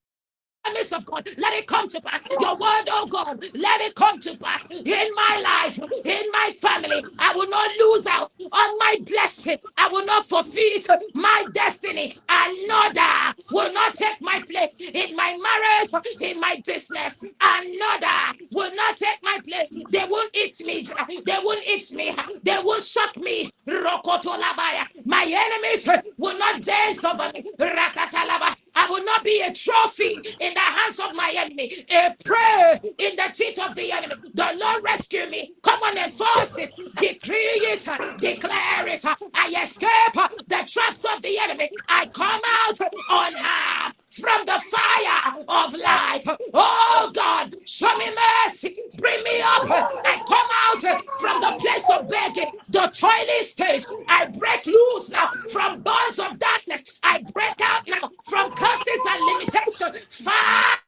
Speaker 2: promise of God, let it come to pass. Your word, oh God, let it come to pass in my life, in my family. I will not lose out on my blessing. I will not forfeit my destiny. Another will not take my place in my marriage, in my business. Another will not take my place. They won't eat me dry. They won't eat me. They won't shock me. Rokotolabaya. My enemies will not dance over me. Rakatalaba. I will not be a trophy in the hands of my enemy, a prey in the teeth of the enemy. The Lord rescue me. Come on, enforce it, decree it, declare it. I escape the traps of the enemy. I come out unharmed from the fire of life. Oh God, show me mercy. Bring me up. I come out from the place of begging, the toilet stage. I break loose now from bonds of darkness. I break out now from curses and limitation. Father,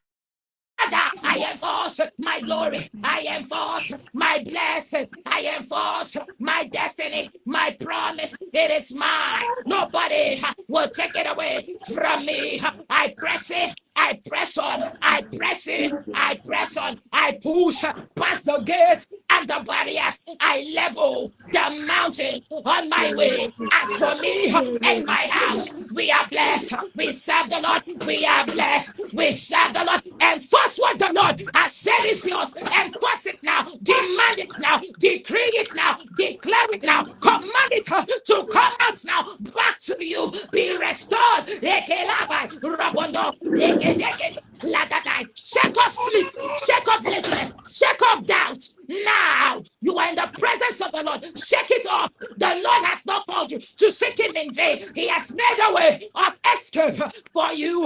Speaker 2: I enforce my glory. I enforce my blessing. I enforce my destiny, my promise. It is mine. Nobody will take it away from me. I press it. I press on. I press it. I press on. I push past the gates and the barriers. I level the mountain on my way. As for me and my house, we are blessed. We serve the Lord. We are blessed. We serve the Lord. Enforce what the Lord has said is yours. Enforce it now. Demand it now. Decree it now. Declare it now. Command it to come out now. Back to you. Be restored. Ekelabai, Rabondo, Egedege, Lagadai. Shake off sleep. Shake off laziness. Shake off doubt. Now you are in the presence of the Lord. Shake it off. The Lord has not called you to seek him in vain. He has made a way of escape for you.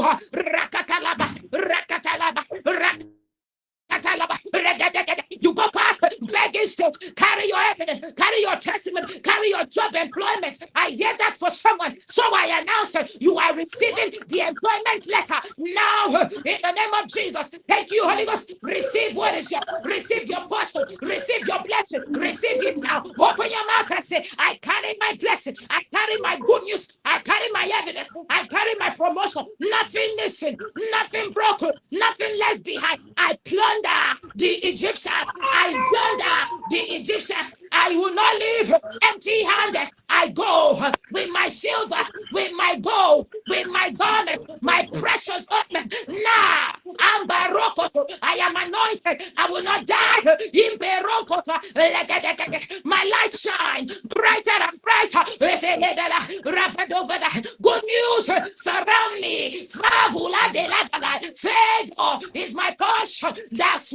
Speaker 2: Rakatalaba, rakatalaba, you go past begging carry state, carry your evidence, carry your testimony, carry your job employment. I hear that for someone. So I announce it. You are receiving the employment letter now in the name of Jesus. Thank you, Holy Ghost. Receive what is yours. Receive your portion. Receive your blessing. Receive it now. Open your mouth and say, I carry my blessing. I carry my good news. I carry my evidence. I carry my promotion. Nothing missing. Nothing broken. Nothing left behind. I plunder the Egyptians. I plunder the Egyptians. I will not leave empty-handed. I go with my silver, with my gold, with my garment, my precious ornament. Now, I'm Barokoto. I am anointed. I will not die. In Barokoto. My light shine brighter and brighter. Good news surround me. Favor is my portion. That's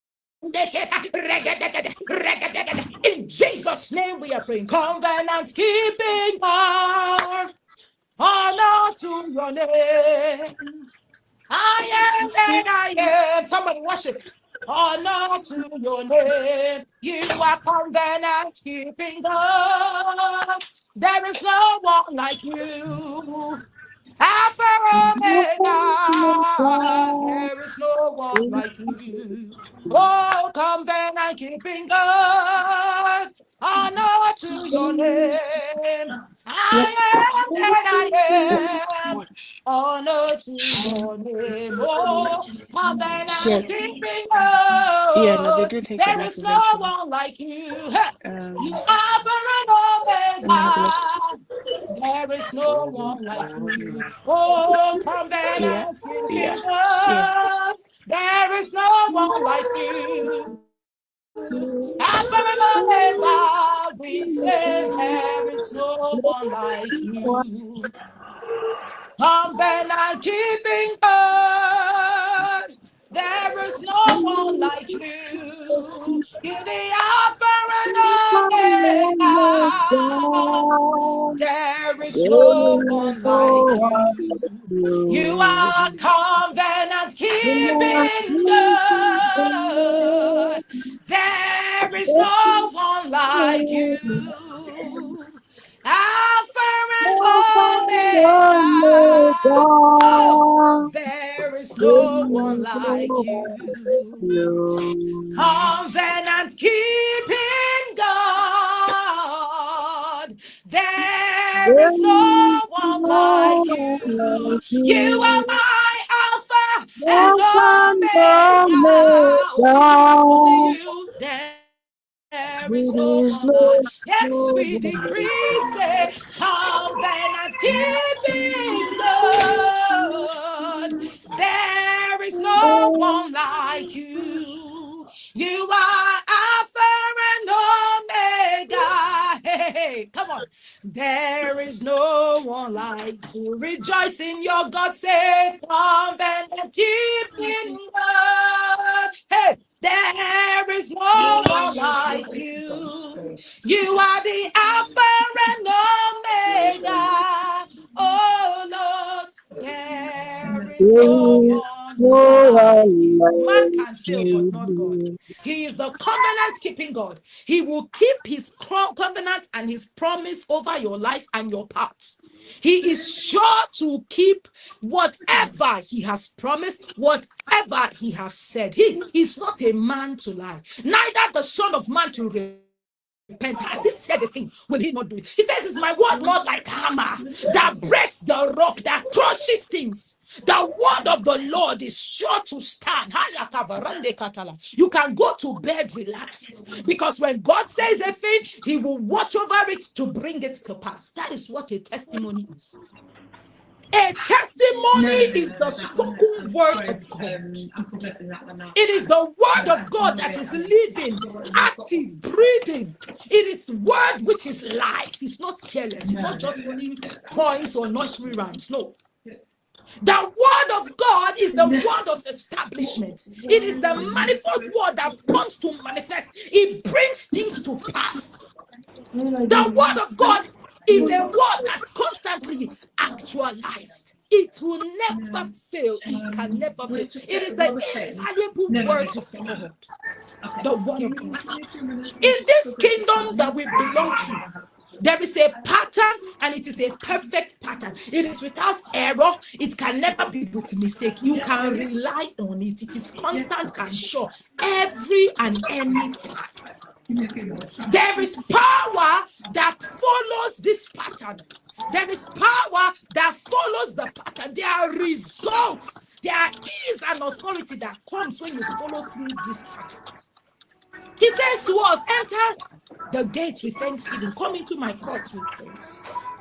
Speaker 2: in Jesus' name we are praying. Covenant keeping God, honor to your name. I am that I am. Somebody worship. Honor to your name. You are covenant keeping God. There is no one like you. Alpha Omega, there is no one like you. Oh, covenant keeping God, honor to your name.
Speaker 1: Yes.
Speaker 2: I am that I am, honor to your name. Oh,
Speaker 1: Yes.
Speaker 2: covenant keeping
Speaker 1: Yeah, no, they
Speaker 2: God,
Speaker 1: do take it
Speaker 2: there
Speaker 1: like
Speaker 2: is no
Speaker 1: eventually.
Speaker 2: one like you. You
Speaker 1: Um,
Speaker 2: are Alpha and
Speaker 1: let me have a look.
Speaker 2: Omega. There is no one like you. Oh,
Speaker 1: Yeah,
Speaker 2: covenant
Speaker 1: yeah,
Speaker 2: keeping
Speaker 1: yeah.
Speaker 2: God. There is no one like you. Alpha and Omega, we say there is no one like you. Covenant keeping God. There is no one like you. You're the Alpha and Omega. There is no one like you. You are covenant keeping God. There is no one like you. Alpha and Omega. Oh, there is no one like you. Covenant keeping God. There is no one like you. You are my Alpha and Omega. Only you, only you. There is no one like. Yes, we decree, say, covenant keeping God. There is no one like you. You are Alpha and Omega. Hey, hey, come on. There is no one like you. Rejoice in your God, say, covenant keeping God. Hey, there is no one like you. You are the Alpha and Omega. Oh Lord, there is no one like you. Man can fail, but not God. He is the covenant keeping God. He will keep his covenant and his promise over your life and your paths. He is sure to keep whatever he has promised, whatever he has said. He is not a man to lie, neither the son of man to repent. Has he said a thing? Will he not do it? He says, is my word not like hammer that breaks the rock, that crushes things? The word of the Lord is sure to stand. You can go to bed relaxed because when God says a thing, he will watch over it to bring it to pass. That is what a testimony is. A testimony is the spoken word of God. It is the word of God that is living, active, breathing. It is word which is life. It's not careless. It's not just funny poems or nursery rhymes. No. The word of God is the word of establishment. It is the manifold word that comes to manifest. It brings things to pass. The word of God is a word that's constantly actualized. It will never fail. It can never fail. It is the infallible word of God. The word of God. In this kingdom that we belong to, there is a pattern, and it is a perfect pattern. It is without error. It can never be with mistake. You can rely on it. It is constant and sure every and any time. There is power that follows this pattern. There is power that follows the pattern. There are results. There is an authority that comes when you follow through these patterns. He says to us, enter the gates with thanksgiving. Come into my courts with praise.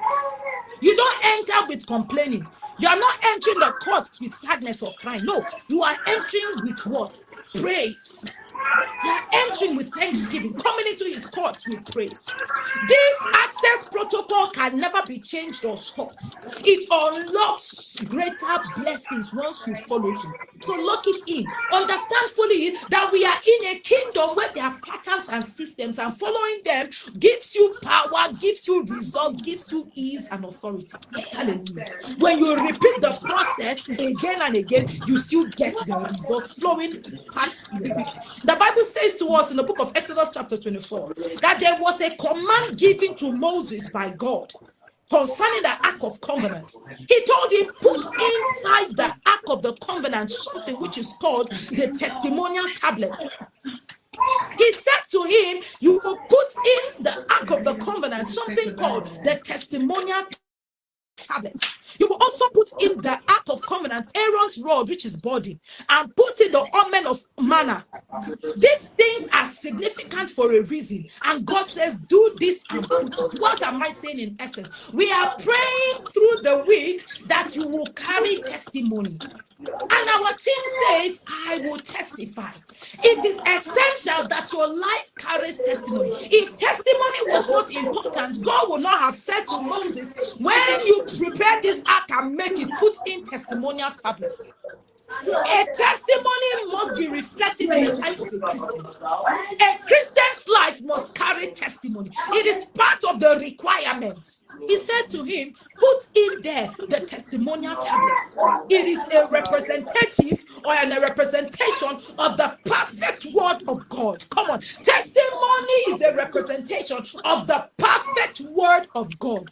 Speaker 2: You don't enter with complaining. You are not entering the courts with sadness or crying. No, you are entering with what? Praise. You are entering with thanksgiving, coming into his courts with praise. This access protocol can never be changed or stopped. It unlocks greater blessings once you follow through. So lock it in. Understand fully that we are in a kingdom where there are patterns and systems, and following them gives you power, gives you result, gives you ease and authority. Hallelujah. When you repeat the process again and again, you still get the result flowing past your life. The Bible says to us in the book of Exodus chapter 24 that there was a command given to Moses by God concerning the Ark of Covenant. He told him, put inside the Ark of the Covenant something which is called the testimonial tablets. He said to him, you will put in the Ark of the Covenant something called the testimonial tablets. You will also put in the Ark of Covenant Aaron's rod, which is body, and put in the omen of manna. These things are significant for a reason, and God says, do this and put it. What am I saying in essence? We are praying through the week that you will carry testimony. And our team says, I will testify. It is essential that your life carries testimony. If testimony was not important, God would not have said to Moses, when you prepare this ark and make it, put in testimonial tablets. A testimony must be reflected in the life of a Christian. A Christian's life must carry testimony. It is part of the requirements. He said to him, put in there the testimonial tablets. It is a representative or a representation of the perfect word of God. Come on. Testimony is a representation of the perfect word of God.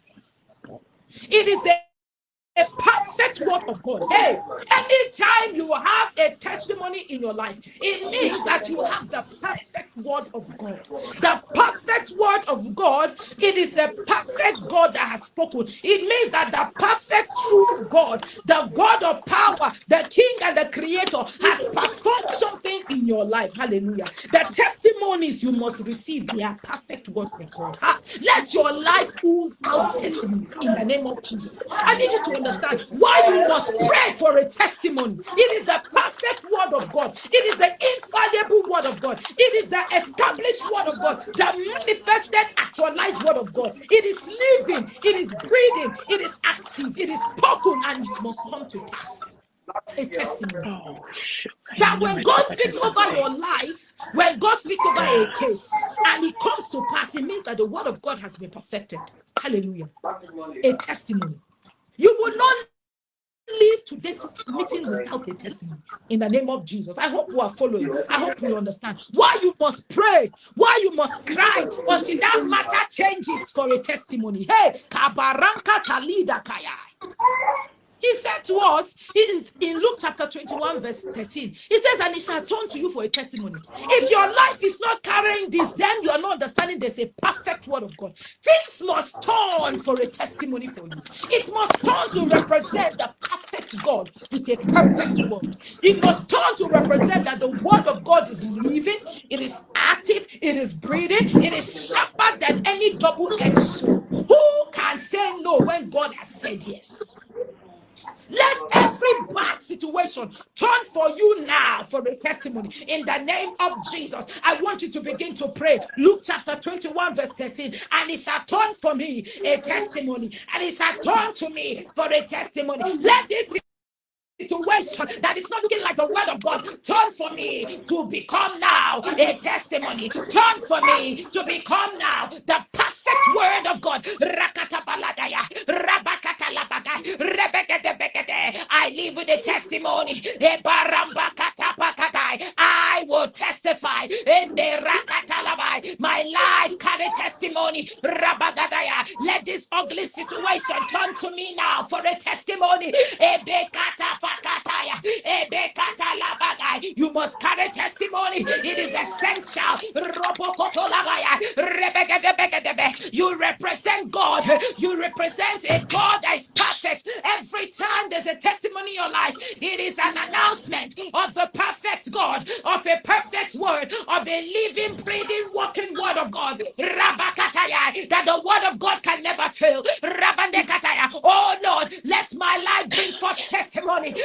Speaker 2: It is a perfect word of God. Hey, anytime you have a testimony in your life, it means that you have the perfect word of God. The perfect word of God, it is a perfect God that has spoken. It means that the perfect true God, the God of power, the King and the Creator, has performed something in your life. Hallelujah. The testimonies you must receive, they are perfect words of God. Let your life ooze out testimonies in the name of Jesus. I need you to understand why you must pray for a testimony. It is the perfect word of God. It is the infallible word of God. It is the established word of God, the manifested, actualized word of God. It is living, it is breathing, it is active, it is spoken, and it must come to pass. A testimony. That when God speaks over your life, when God speaks over a case, and it comes to pass, it means that the word of God has been perfected. Hallelujah. A testimony. You will not leave today's meeting without a testimony in the name of Jesus. I hope you are following. I hope you understand why you must pray, why you must cry until that matter changes for a testimony. Hey, kabaranka talida kaya. He said to us in Luke chapter 21, verse 13, he says, and it shall turn to you for a testimony. If your life is not carrying this, then you are not understanding there's a perfect word of God. Things must turn for a testimony for you. It must turn to represent the perfect God with a perfect word. It must turn to represent that the word of God is living, it is active, it is breathing, it is sharper than any double-edged sword. Who can say no when God has said yes? Let every bad situation turn for you now for a testimony. In the name of Jesus, I want you to begin to pray. Luke chapter 21, verse 13. And it shall turn for me a testimony. And it shall turn to me for a testimony. Let this situation that is not looking like the word of God turn for me to become now a testimony. Turn for me to become now the perfect word of God. Rakatabaladaya, rabakatalabaka, rebeketebekete. I live with a testimony. Ebarambakatapakatai. I I will testify. In the Rakatalabai, my life carry testimony. Rabagadaya, let this ugly situation turn to me now for a testimony. Ebekata pakataya, ebekata labagai. You must carry testimony. It is essential. Robokotolabaya, rebegedebegedebe. You represent God. You represent a God that is perfect. Every time there's a testimony in your life, it is an announcement of the perfect God, of a perfect word, of a living, breathing, walking word of God. Rabakataya, that the word of God can never fail. Rabandekataya. Oh Lord, let my life bring forth testimony.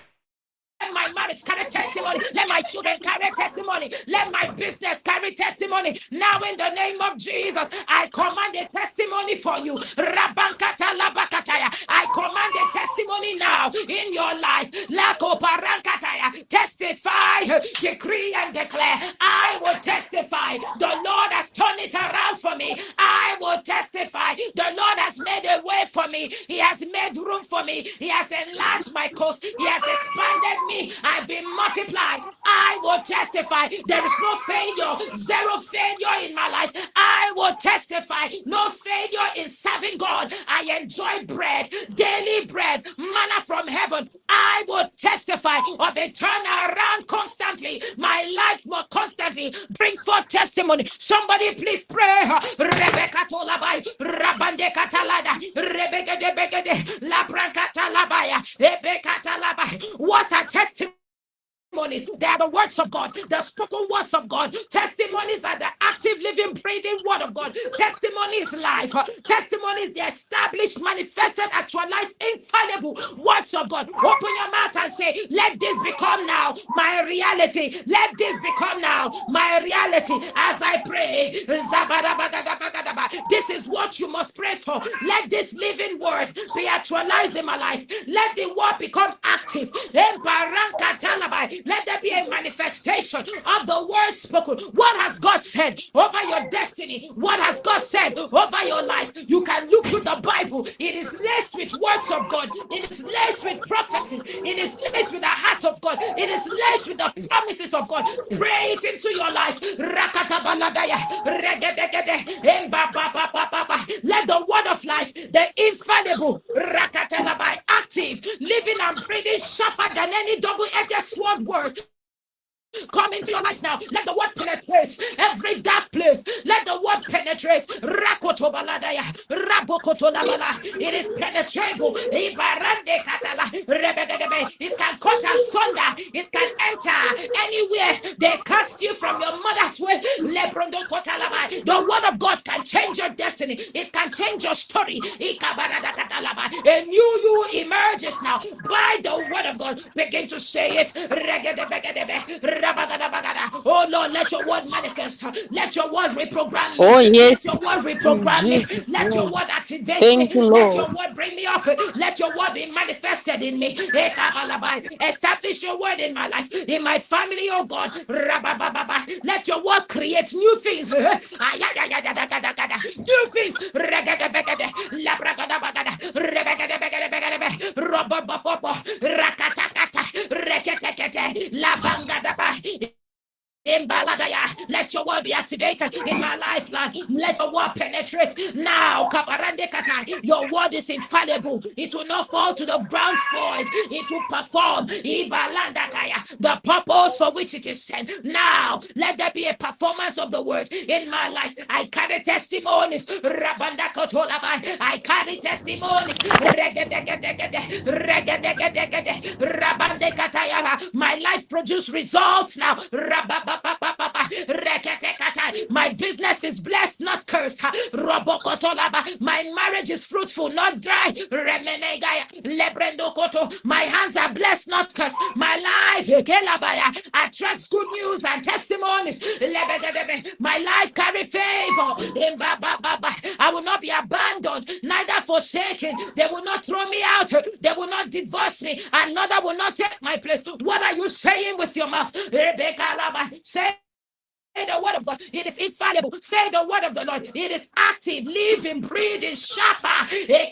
Speaker 2: Let my marriage carry testimony. Let my children carry testimony. Let my business carry testimony. Now, in the name of Jesus, I command a testimony for you. Rabankata labakataya. I command a testimony now in your life. Lakoparankataya. Testify, decree, and declare. I will testify. The Lord has turned it around for me. I will testify. The Lord has made a way for me. He has made room for me. He has enlarged my coast. He has expanded me. I've been multiplied. I will testify. There is no failure, zero failure in my life. I will testify. No failure in serving God. I enjoy bread, daily bread, manna from heaven. I will testify of a turnaround constantly. My life will constantly bring forth testimony. Somebody please pray. Rebecca Tolabai, Rabande Catalada, Rebecca de Begede, Labranca Talabaya, Rebecca Talabai. What a testimony! Testimonies, they are the words of God, the spoken words of God. Testimonies are the active, living, breathing word of God. Testimony is life. Testimony is the established, manifested, actualized, infallible words of God. Open your mouth and say, let this become now my reality. Let this become now my reality as I pray. This is what you must pray for. Let this living word be actualized in my life. Let the word become active. Let there be a manifestation of the word spoken. What has God said over your destiny? What has God said over your life? You can look to the Bible. It is laced with words of God. It is laced with prophecies. It is laced with the heart of God. It is laced with the promises of God. Pray it into your life. Rakatabaladaya, regedegede, embababababa. Let the word of life, the infallible, rakatalabai, active, living and breathing, sharper than any double-edged sword word, come into your life now. Let the word penetrate every dark place. Let the word penetrate. Rakotobaladaya, rabokotolabala. It is penetrable. Ibarande katala, rebegedebe. It can cut asunder. It can enter anywhere. They cast you from your mother's way. Lebrondo kotalaba. The word of God can change your destiny. It can change your story. Ikabarada katalaba. A new you emerges now by the word of God. Begin to say it. Oh Lord, let your word manifest. Let your word reprogram me.
Speaker 1: Oh,
Speaker 2: Let your
Speaker 1: yes.
Speaker 2: word
Speaker 1: In
Speaker 2: reprogram me.
Speaker 1: Jesus'
Speaker 2: Let your
Speaker 1: name.
Speaker 2: word activate
Speaker 1: Thank you,
Speaker 2: me. Let
Speaker 1: Lord.
Speaker 2: your word bring me up. Let your word be manifested in me. Establish your word in my life, in my family, oh God. Let your word create new things. New things. Rakatakata. La bangadaba. Let your word be activated in my lifeline. Let your word penetrate now. Kabarande kata. Your word is infallible. It will not fall to the ground void. It will perform Ibalanda kaya, the purpose for which it is sent. Now, let there be a performance of the word in my life. I carry testimonies. Rabanda kotolabai. I carry testimonies. Regedegedegede. Regedegedegede. Rabande kataya. My life produce results now. My business is blessed, not cursed. My marriage is fruitful, not dry. My hands are blessed, not cursed. My life attracts good news and testimonies. My life carry favor. I will not be abandoned, neither forsaken. They will not throw me out. They will not divorce me. Another will not take my place. What are you saying with your mouth? Rebecca, say the word of God. It is infallible. Say the word of the Lord. It is active, living, breathing, sharper.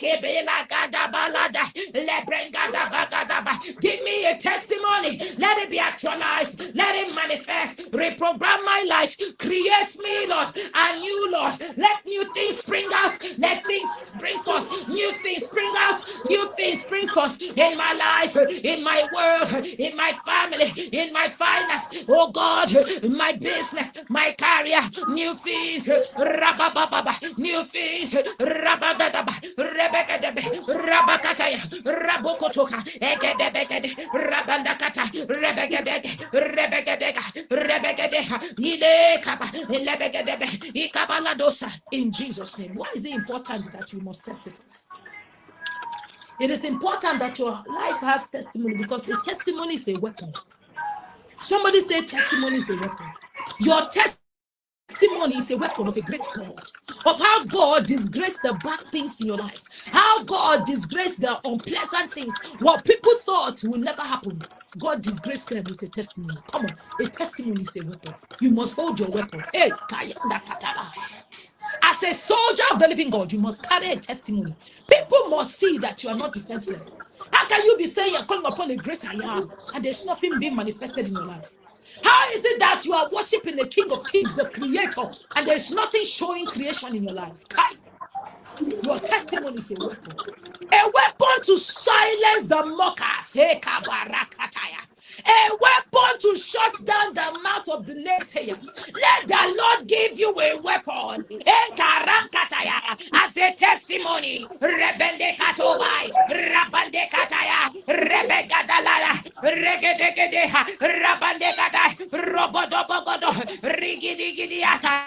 Speaker 2: Give me a testimony. Let it be actualized. Let it manifest. Reprogram my life. Create me, Lord. And you, Lord. Let new things spring out. Let things spring forth. New things spring out. New things spring forth in my life, in my world, in my family, in my finance. Oh God, my business, my career. New things. Rabababa. New things. Rabababa. Rebekadebe. Rabakataya. Rabokotoka. Ekedebekede. Rabandakata. Rebekadege. Rebekadega. Rebekedeha. Ilekaba. Lebekadebe. Ikabaladosa. In Jesus' name. Why is it important that you must testify? It is important that your life has testimony because a testimony is a weapon. Somebody say testimony is a weapon. Your testimony is a weapon of a great God, of how God disgraced the bad things in your life, how God disgraced the unpleasant things, what people thought will never happen. God disgraced them with a testimony. Come on, a testimony is a weapon. You must hold your weapon. Hey, Kayanda Kataba. As a soldier of the living God, you must carry a testimony. People must see that you are not defenseless. How can you be saying you're calling upon a great I am and there's nothing being manifested in your life? How is it that you are worshiping the King of Kings, the Creator, and there's nothing showing creation in your life? Your testimony is a weapon. A weapon to silence the mockers. A weapon to shut down the mouth of the naysayers. Let the Lord give you a weapon. As a testimony. Rebende katobai. Rabande kataya. Rebegadalaya. Regedegedeha. Rabande kadai. Robodobogodo. Rigidigidiata.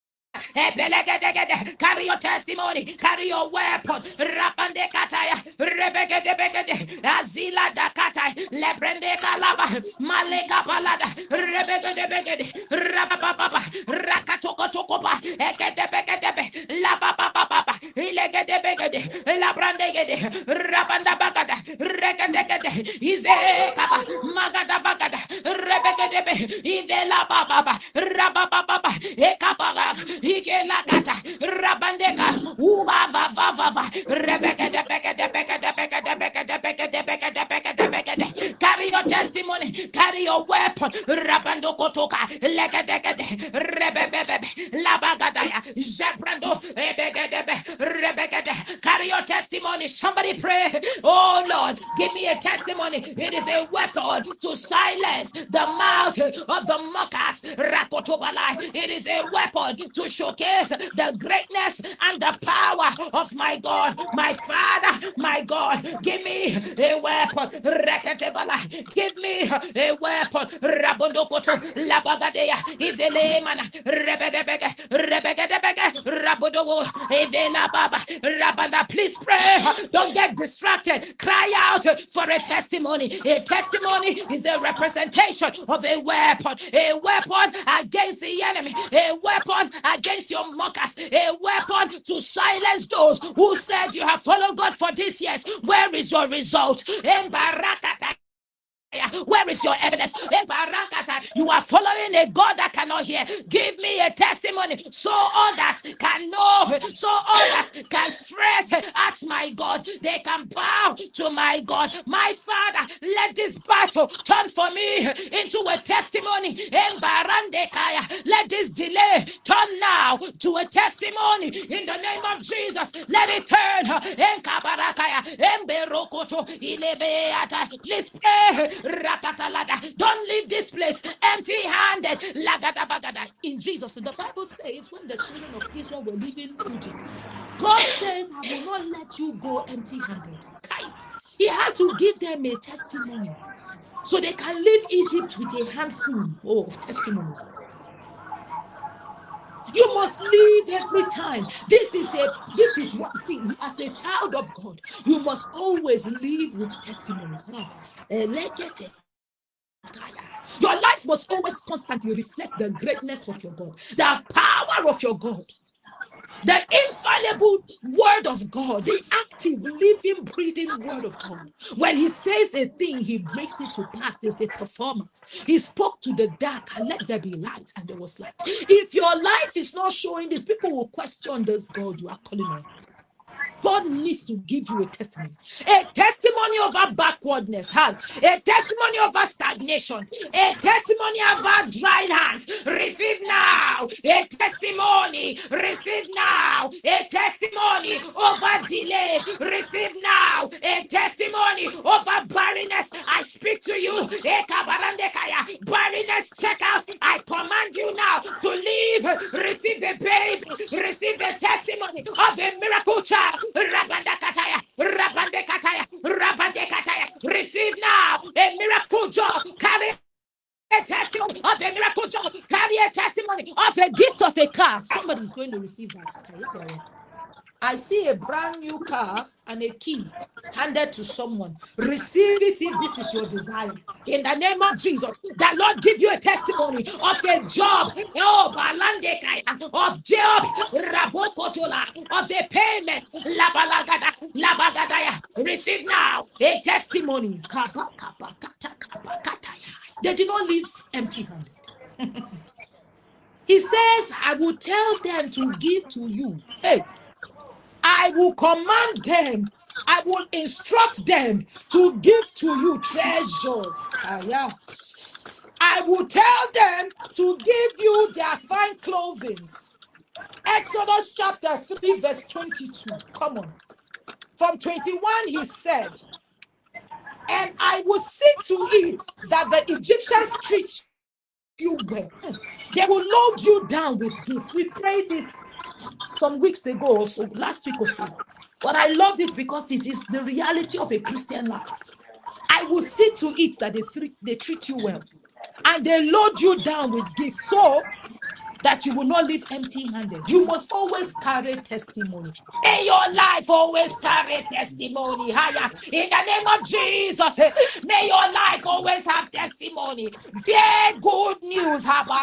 Speaker 2: Carry your testimony, carry your weapon. Rapande kataya, rebegede begede, azila da kataya, lebrende kalaba, malega balada, rebegede begede, rabababa, rakatoko tokoba, egede begede, la baba baba, ilegede begede, la brandegede, rabanda bagada, regede ize kaba, magada bagada, rebegede, ive la baba, rabababa, ekabara. Ikelakata, Rabandeka, Uba, Rebecca, de Becca, de Becca, de Becca, de Becca, de Becca, de Becca, de Becca, de Becca, de carry your testimony, carry your weapon, Rabando Kotoka, Legadecade, Rebebe, Labagadaya, Zebrando, Rebecca, carry your testimony. Somebody pray, oh Lord, give me a testimony. It is a weapon to silence the mouth of the mockers, Rakotobalai. It is a weapon to showcase the greatness and the power of my God, my Father, my God. Give me a weapon, Rekatebala. Give me a weapon, Rabondokoto, Labagadea, Ivelemana, Rebedebege, Rabodowo, Evela Baba, Rabanda. Please pray. Don't get distracted. Cry out for a testimony. A testimony is a representation of a weapon against the enemy, a weapon against your mockers, a weapon to silence those who said you have followed God for this years. Where is your result? Where is your evidence? You are following a God that cannot hear. Give me a testimony so others can know, so others can fret at my God. They can bow to my God. My Father, let this battle turn for me into a testimony. Let this delay turn now to a testimony in the name of Jesus. Let it turn. Please pray. Don't leave this place empty-handed. In Jesus, the Bible says when the children of Israel were leaving Egypt, God says, I will not let you go empty-handed. He had to give them a testimony so they can leave Egypt with a handful of testimonies. You must leave every time. This is what, see, as a child of God, you must always live with testimonies. Your life must always constantly reflect the greatness of your God, the power of your God, the infallible word of God, the active, living, breathing word of God. When he says a thing, he makes it to pass. There's a performance. He spoke to the dark and let there be light, and there was light. If your life is not showing this, people will question this God you are calling on. God needs to give you a testimony over backwardness, a testimony over stagnation, a testimony about dried hands. Receive now a testimony. Receive now a testimony over delay. Receive now a testimony over barrenness. I speak to you, barrenness, check out. I command you now to leave. Receive a baby. Receive a testimony of a miracle child. Rabandakataya, Rabandekataya, Rabandekataya. Receive now a miracle job. Carry a testimony of a miracle job. Carry a testimony of a gift of a car. Somebody's going to receive that. Can you hear it? I see a brand new car and a key handed to someone. Receive it if this is your desire. In the name of Jesus, the Lord give you a testimony of a job, of job, of a payment. Receive now a testimony. They did not leave empty-handed. He says, I will tell them to give to you. Hey, I will command them. I will instruct them to give to you treasures. I will tell them to give you their fine clothing. Exodus chapter 3, verse 22. Come on. From 21, he said, and I will see to it that the Egyptians treat you well. They will load you down with gifts. We prayed this some weeks ago, or so, last week or so. But I love it because it is the reality of a Christian life. I will see to it that they treat you well. And they load you down with gifts so that you will not leave empty-handed. You must always carry testimony. May your life always carry testimony. Higher. In the name of Jesus, may your life always have testimony. Bear good news.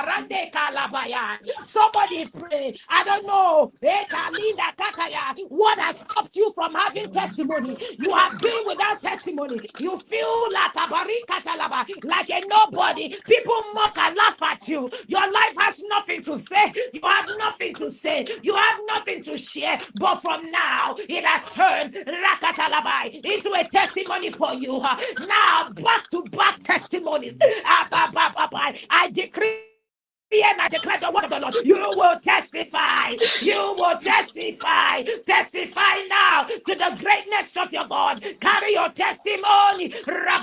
Speaker 2: Somebody pray. I don't know what has stopped you from having testimony. You have been without testimony. You feel like a nobody. People mock and laugh at you. Your life has nothing to say. You have nothing to say. You have nothing to share. But from now, it has turned into a testimony for you. Now, back-to-back testimonies. I decree and I declare the word of the Lord. You will testify. You will testify. Testify now to the greatness of your God. Carry your testimony.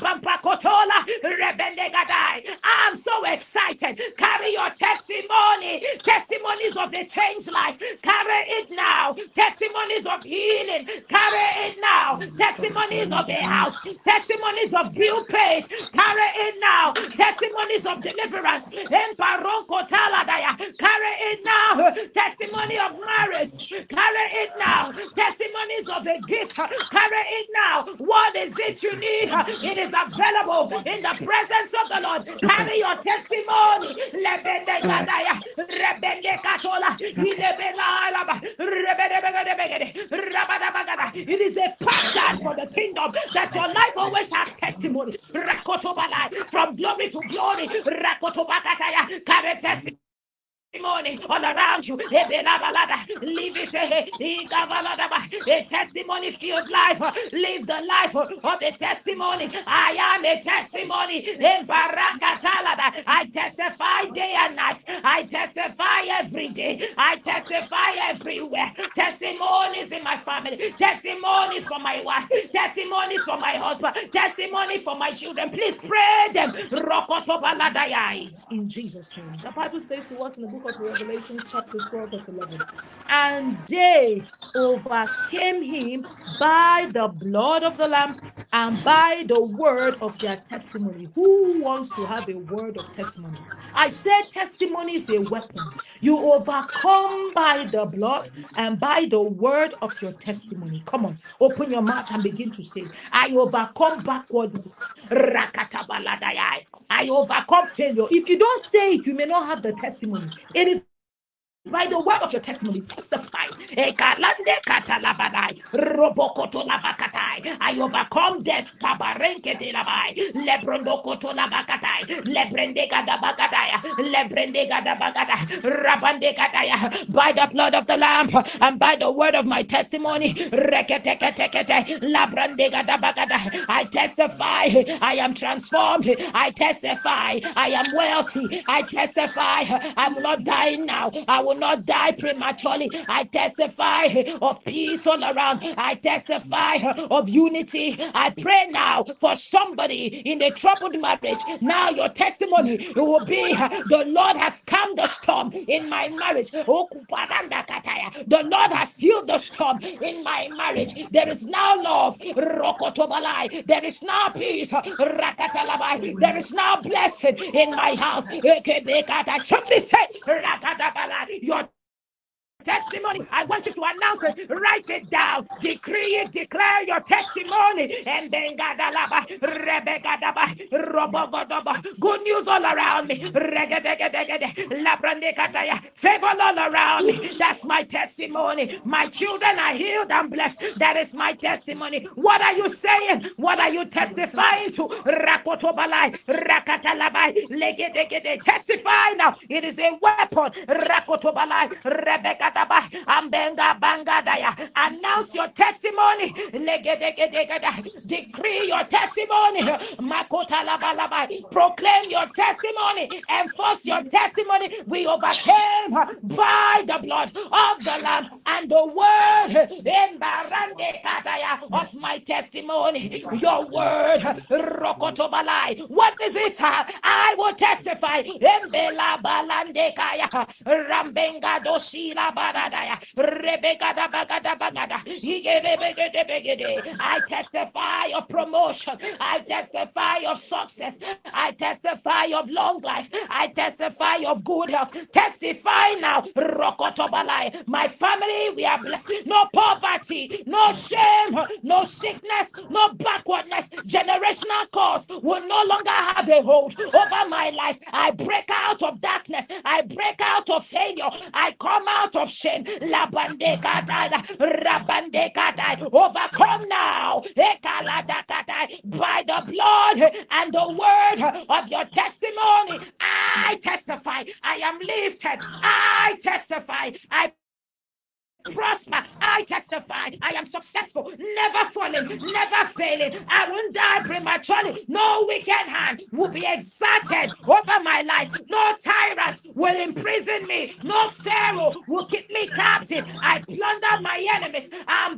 Speaker 2: I'm so excited. Carry your testimony. Testimonies of a changed life. Carry it now. Testimonies of healing. Carry it now. Testimonies of a house. Testimonies of bill paid. Carry it now. Testimonies of deliverance. Carry it now. Testimony of marriage. Carry it now. Testimonies of a gift. Carry it now. What is it you need? It is available in the presence of the Lord. Carry your testimony. It is a pattern for the kingdom that your life always has testimony. From glory to glory. Carry testimony all around you. Live it a testimony filled life. Live the life of a testimony. I am a testimony. I testify day and night. I testify every day. I testify everywhere. Testimonies in my family. Testimonies for my wife. Testimonies for my husband. Testimony for my children. Please pray them. In Jesus' name. The Bible says to us in the book of Revelation, chapter 12, verse 11. And they overcame him by the blood of the Lamb and by the word of their testimony. Who wants to have a word of testimony? I said testimony is a weapon. You overcome by the blood and by the word of your testimony. Come on, open your mouth and begin to say, I overcome backwardness. I overcome failure. If you don't say it, you may not have the testimony. It is By the word of your testimony, testify. Ekalande katalabadai, robokoto labakatai. I overcome death. Kabarenkete labai, lebrondokoto labakatai, lebrendega dabagadaya, lebrendega dabagadai, rabandegadaya. By the blood of the Lamb and by the word of my testimony, reketeketekete, labrandega dabagadai. I testify. I am transformed. I testify. I am wealthy. I testify. I will not die now. I will not die prematurely. I testify of peace all around. I testify of unity. I pray now for somebody in a troubled marriage. Now your testimony will be the Lord has calmed the storm in my marriage. The Lord has stilled the storm in my marriage. There is now love. There is now peace. There is now blessing in my house. Simply say, your testimony. I want you to announce it. Write it down. Decree it. Declare your testimony. And then Gadalaba, Rebegadaba, Robogodoba. Good news all around me. Labrandekataya. Favor all around me. That's my testimony. My children are healed and blessed. That is my testimony. What are you saying? What are you testifying to? Rakotobalai, Rakatalabai, Legedegede. Testify now. It is a weapon. Rakotobalai, Rebecca Dabai, Ambenga Bangadaya. Announce your testimony. Legedegedegede. Decree your testimony. Makota Labalabai. Proclaim your testimony. Enforce your testimony. We overcame by the blood of the Lamb and the word in Barande Kataya of my testimony. Your word, Rokotobalai. What is it? I will testify. Embela Balande Kaya, Rambenga Dosila Baradaya, Rebecca da Bagada Bagada, I testify of promotion. I testify of success. I testify of long life. I testify of good health. Testify now. Rokotobalai. My family, we are blessed. No poverty, no shame, no sickness, no backwardness. Generational curse will no longer have a hold over my life. I break out of darkness. I break out of failure. I come out of shame. Labandekatai, rabandekatai. Overcome now. Ekaladakatai. By the blood and the word of your testimony, I testify. I am lifted. I testify. I prosper. I testify. I am successful, never falling, never failing. I won't die prematurely. No wicked hand will be exerted over my life. No tyrant will imprison me. No pharaoh will keep me captive. I plunder my enemies.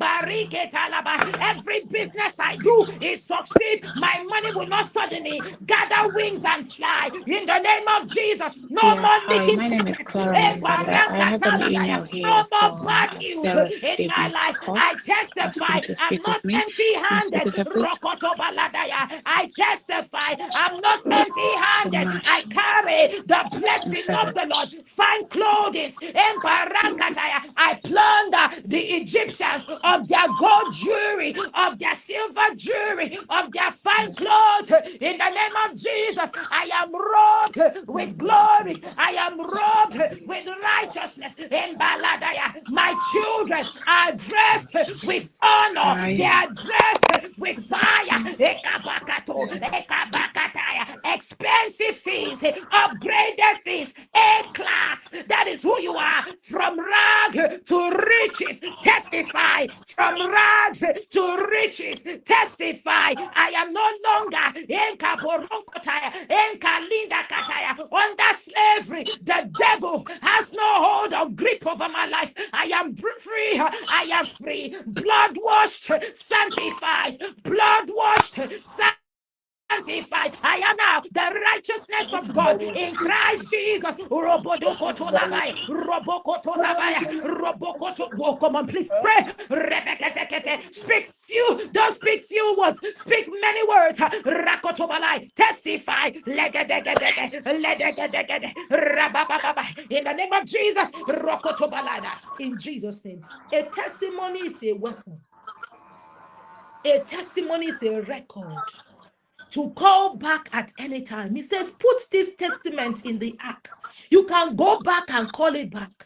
Speaker 2: Every business I do is succeed. My money will not suddenly gather wings and fly. In the name of Jesus, no
Speaker 3: Yeah,
Speaker 2: more
Speaker 3: hi,
Speaker 2: nicking.
Speaker 3: my name is Clarence, and I have an email
Speaker 2: No
Speaker 3: here
Speaker 2: more
Speaker 3: from
Speaker 2: bad news
Speaker 3: Sarah
Speaker 2: in my
Speaker 3: Stevens
Speaker 2: life. I
Speaker 3: Cox asking
Speaker 2: testify
Speaker 3: to
Speaker 2: I'm
Speaker 3: speak
Speaker 2: not
Speaker 3: with me. Can I speak
Speaker 2: empty-handed.
Speaker 3: with her, please?
Speaker 2: Rokotobaladaya. I testify I'm not empty-handed. I
Speaker 3: Samash
Speaker 2: carry the
Speaker 3: and
Speaker 2: blessing of
Speaker 3: Seven.
Speaker 2: the Lord. Fine clothes. I plunder the Egyptians of their gold jewelry, of their silver jewelry, of their fine clothes. In the name of Jesus, I am robed with glory. I am robed with righteousness. In Baladaya, my children are dressed with honor. They
Speaker 3: Hi.
Speaker 2: are dressed with fire. Ekabakato, ekabakataya. Expensive things, upgraded things, A class. That is who you are. From rag to riches, testify. From rags to riches, testify. I am no longer in Kaboronkotaya, in Kalinda Kataya, under slavery. The devil has no hold or grip over my life. I am free. I am free. Blood washed, sanctified. Blood washed, sanctified. I am now the righteousness of God in Christ Jesus. Robodokotolabai, robokotolabai, robokoto. Oh, come on, please pray. Rebekete. Speak few, don't speak few words. Speak many words. Rakotobalai. Testify. Legedegedege, ledegedegede, rabababa. In the name of Jesus. Rokotobalada. In Jesus' name. A testimony is a weapon. A testimony is a record to call back at any time. He says, put this testament in the ark. You can go back and call it back.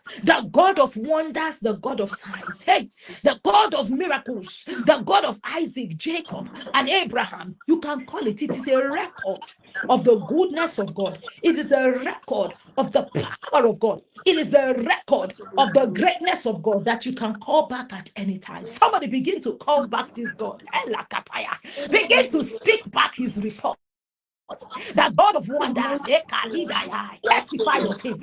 Speaker 2: The God of wonders, the God of signs, hey, the God of miracles, the God of Isaac, Jacob, and Abraham. You can call it. It is a record of the goodness of God. It is a record of the power of God. It is a record of the greatness of God that you can call back at any time. Somebody begin to call back this God. Elakataya. Begin to speak back his report. The God of wonders, testify of him.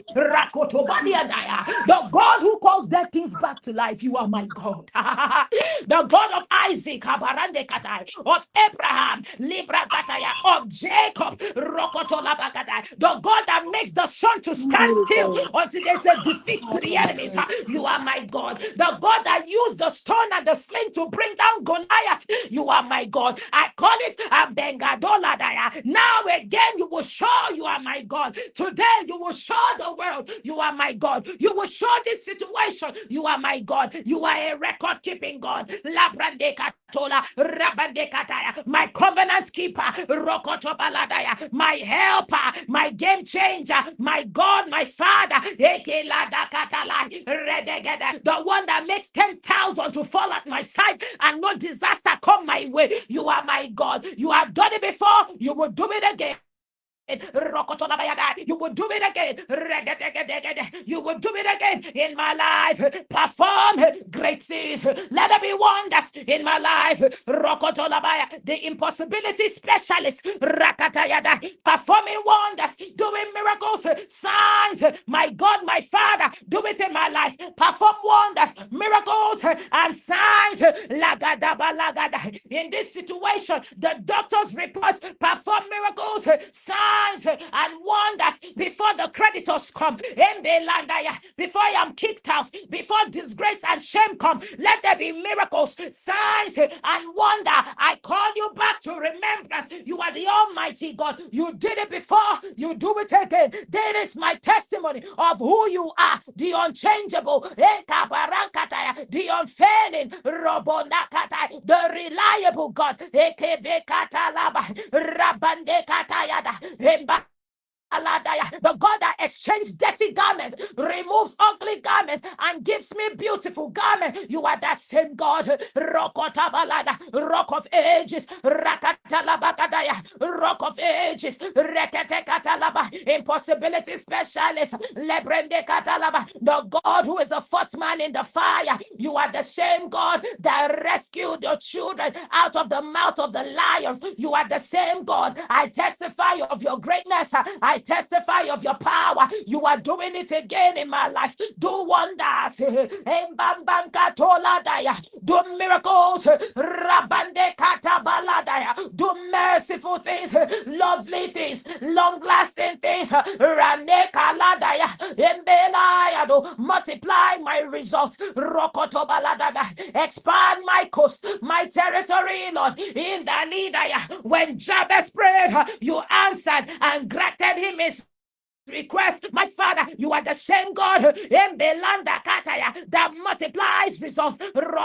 Speaker 2: The God who calls dead things back to life. You are my God. The God of Isaac, of Abraham, of Jacob, the God that makes the sun to stand still until there's a defeat to the enemies. You are my God. The God that used the stone and the sling to bring down Goliath. You are my God. I call it Abengadoladaya. Now again, you will show you are my God. Today, you will show the world you are my God. You will show this situation you are my God. You are a record keeping God. Labrande katola, rabande kataya. My covenant keeper, rokotobaladaya. My helper, my game changer, my God, my Father. The one that makes 10,000 to fall at my side and no disaster come my way. You are my God. You have done it before. You will do it again. You will do it again. You will do it again in my life. Perform great things. Let there be wonders in my life. The impossibility specialist. Performing wonders, doing miracles, signs. My God, my Father, do it in my life. Perform wonders, miracles, and signs. In this situation, the doctor's report, perform miracles, signs, and wonders before the creditors come. Before I am kicked out, before disgrace and shame come, let there be miracles, signs, and wonder. I call you back to remembrance. You are the Almighty God. You did it before, you do it again. That is my testimony of who you are, the unchangeable, the unfailing, the reliable God. The God that exchanged dirty garments, removes ugly garments, and gives me beautiful garments. You are that same God. Rokotabalada, Rock of Ages, Rakatalabakadaya, Rock of Ages, Reketekatala, Impossibility Specialist, Lebrende Katalaba, the God who is the fourth man in the fire. You are the same God that rescued your children out of the mouth of the lions. You are the same God. I testify of your greatness. I testify of your power. You are doing it again in my life. Do wonders. Do miracles. Do merciful things, lovely things, long-lasting things. Multiply my results. Expand my coast, my territory, Lord. In the leader, when Jabez prayed, you answered and granted him his request. My Father, you are the same God that multiplies results.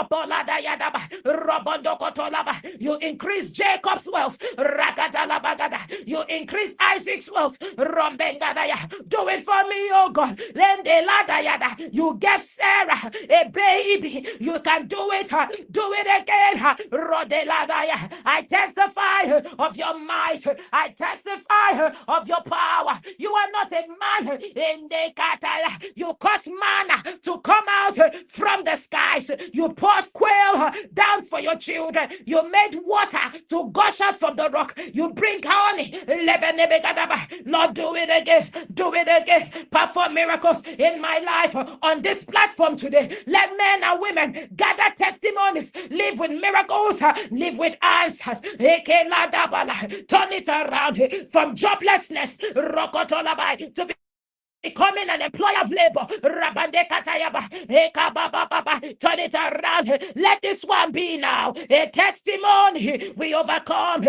Speaker 2: You increase Jacob's wealth. You increase Isaac's wealth. Do it for me, oh God. You gave Sarah a baby. You can do it. Do it again. I testify of your might. I testify of your power. You are not a man in the Kataya. You caused manna to come out from the skies. You poured quail down for your children. You made water to gush out from the rock. You bring honey. Lord, do it again. Do it again. Perform miracles in my life on this platform today. Let men and women gather testimonies, live with miracles, live with answers. Turn it around from joblessness to becoming an employer of labor. Turn it around. Let this one be now a testimony. We overcome.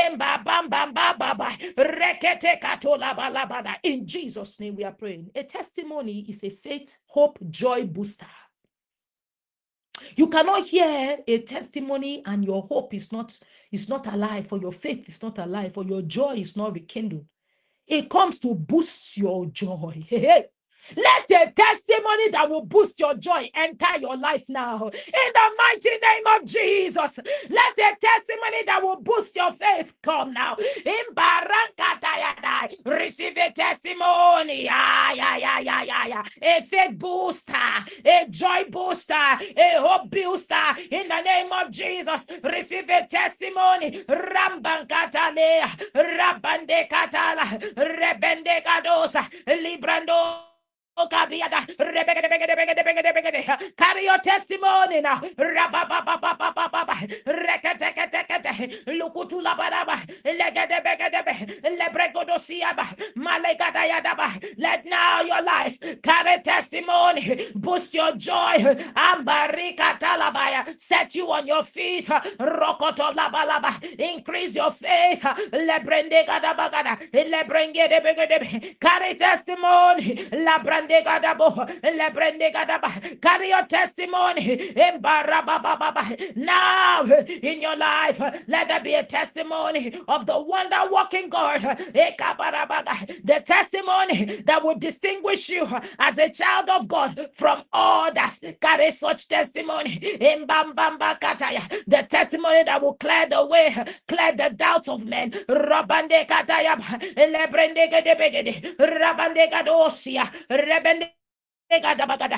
Speaker 2: In Jesus' name we are praying. A testimony is a faith, hope, joy booster. You cannot hear a testimony and your hope is not alive, or your faith is not alive, or your joy is not rekindled. It comes to boost your joy. Let a testimony that will boost your joy enter your life now. In the mighty name of Jesus, let a testimony that will boost your faith come now. In Barankatayadai, receive a testimony. A faith booster, a joy booster, a hope booster. In the name of Jesus, receive a testimony. Rambankatale, Rabande Katala, Rebende Gadosa, Librando. Carry your testimony now. Let now your life carry testimony. Boost your joy. Ambarika talabaya. Set you on your feet. Rokoto labalaba. Increase your faith. Lebrende gadabagada. Lebrenge de carry testimony. Labrande gadabo. Lebrende gadaba. Carry your testimony. Now in your life, let there be a testimony of the wonder working God. The testimony that will distinguish you as a child of God from others. Carry such testimony. The testimony that will clear the way, clear the doubts of men. Rabande kataya, lebrende gedebegede, rabande gadosia, rebende. Ask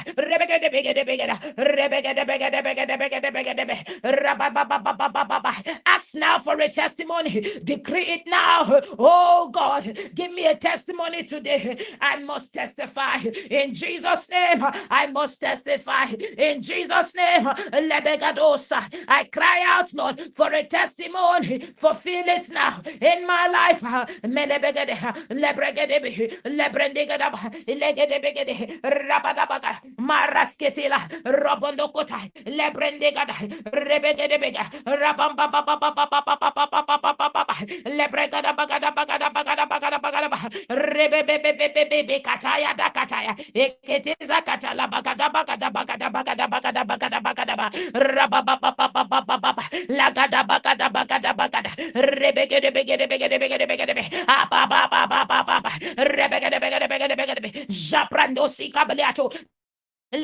Speaker 2: now for a testimony. Decree it now. Oh God, give me a testimony today. I must testify in Jesus' name. I must testify in Jesus' name. I cry out, Lord, for a testimony. Fulfill it now in my life. Marasketila, Robondo Kota, Lebrendegada, Rebegedebega, Rabamba Lebregada Bagada Bagada Bagada Bagada Bagada Rebebe Kataya da Kataya, Eketiza Katala Bagada Bagada Bagada Bagada Bagada Bagada Bagada Rababa Lagada Bagada Bagada Bagada Rebegedebegedebegedebegedebegedebe Ababa Rebegedebegedebegedebegedebe Japrando Sikabaliato. In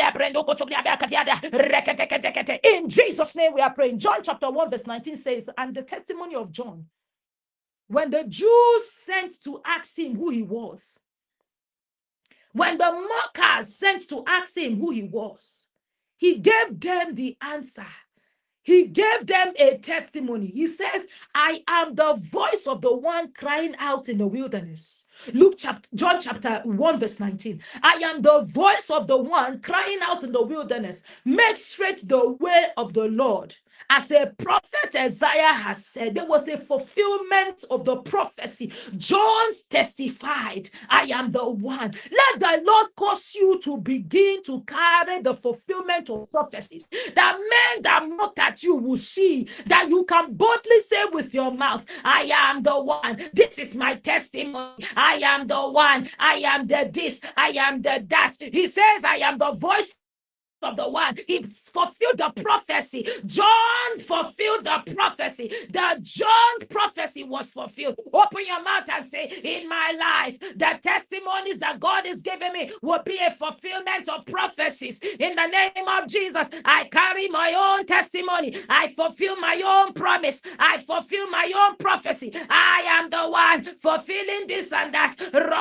Speaker 2: Jesus' name we are praying. John chapter 1 verse 19 says, and the testimony of John, when the Jews sent to ask him who he was, when the mockers sent to ask him who he was, he gave them the answer. He gave them a testimony. He says, I am the voice of the one crying out in the wilderness. John chapter 1 verse 19. I am the voice of the one crying out in the wilderness. Make straight the way of the Lord. As a prophet Isaiah has said, there was a fulfillment of the prophecy. John testified, I am the one. Let the Lord cause you to begin to carry the fulfillment of prophecies. That men that mocked at you will see, that you can boldly say with your mouth, I am the one. This is my testimony. I am the one. I am the this. I am the that. He says, I am the voice of the one. He fulfilled the prophecy. John fulfilled the prophecy. The John prophecy was fulfilled. Open your mouth and say, in my life, the testimonies that God is giving me will be a fulfillment of prophecies. In the name of Jesus, I carry my own testimony. I fulfill my own promise. I fulfill my own prophecy. I am the one fulfilling this and that.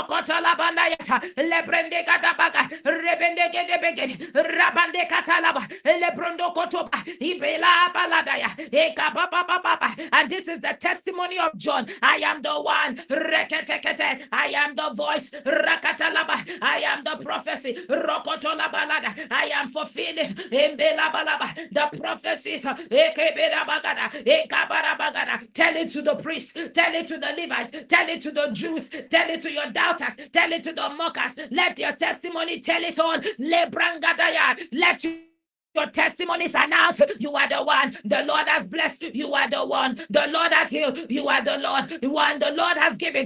Speaker 2: Rabande katalaba, lebrondo kotoba, ibela baladaya, and this is the testimony of John. I am the one, reketekete, I am the voice, rakatalaba, I am the prophecy, rokotola balada, I am fulfilling imbela balaba, the prophecies, ekebela bagada, ekabara bagada. Tell it to the priest, tell it to the Levites, tell it to the Jews, tell it to your doubters, tell it to the mockers. Let your testimony tell it all. Lebrangadaya, let you Your testimony is announced. You are the one. The Lord has blessed. You are the one. The Lord has healed. You are the Lord. The one the Lord has given.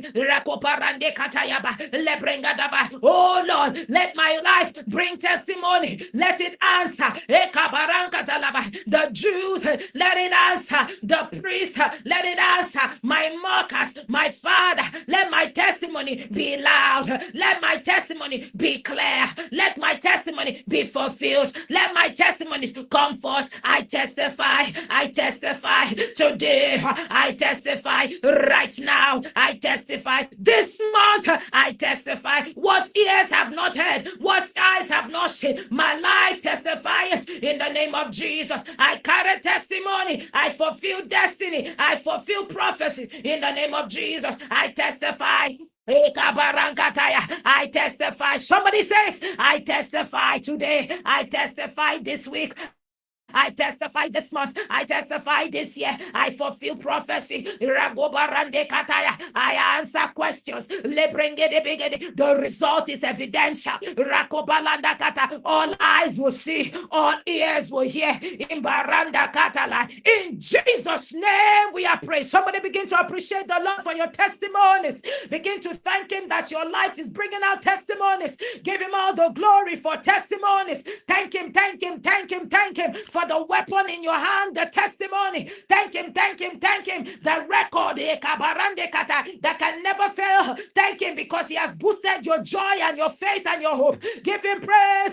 Speaker 2: Oh Lord, let my life bring testimony. Let it answer. The Jews, let it answer. The priests, let it answer. My mockers, my Father, let my testimony be loud. Let my testimony be clear. Let my testimony be fulfilled. Let my testimonies come forth. I testify. I testify today. I testify right now. I testify this month. I testify what ears have not heard, what eyes have not seen. My life testifies in the name of Jesus. I carry testimony. I fulfill destiny. I fulfill prophecies in the name of Jesus. I testify. I testify. Somebody says, I testify today. I testify this week. I testify this month. I testify this year. I fulfill prophecy. I answer questions. The result is evidential. All eyes will see. All ears will hear. In Jesus' name we are praying. Somebody begin to appreciate the Lord for your testimonies. Begin to thank Him that your life is bringing out testimonies. Give Him all the glory for testimonies. Thank Him, thank Him, thank Him, thank Him for the weapon in your hand, the testimony. Thank Him, thank Him, thank Him. The record that can never fail. Thank Him because He has boosted your joy and your faith and your hope. Give Him praise.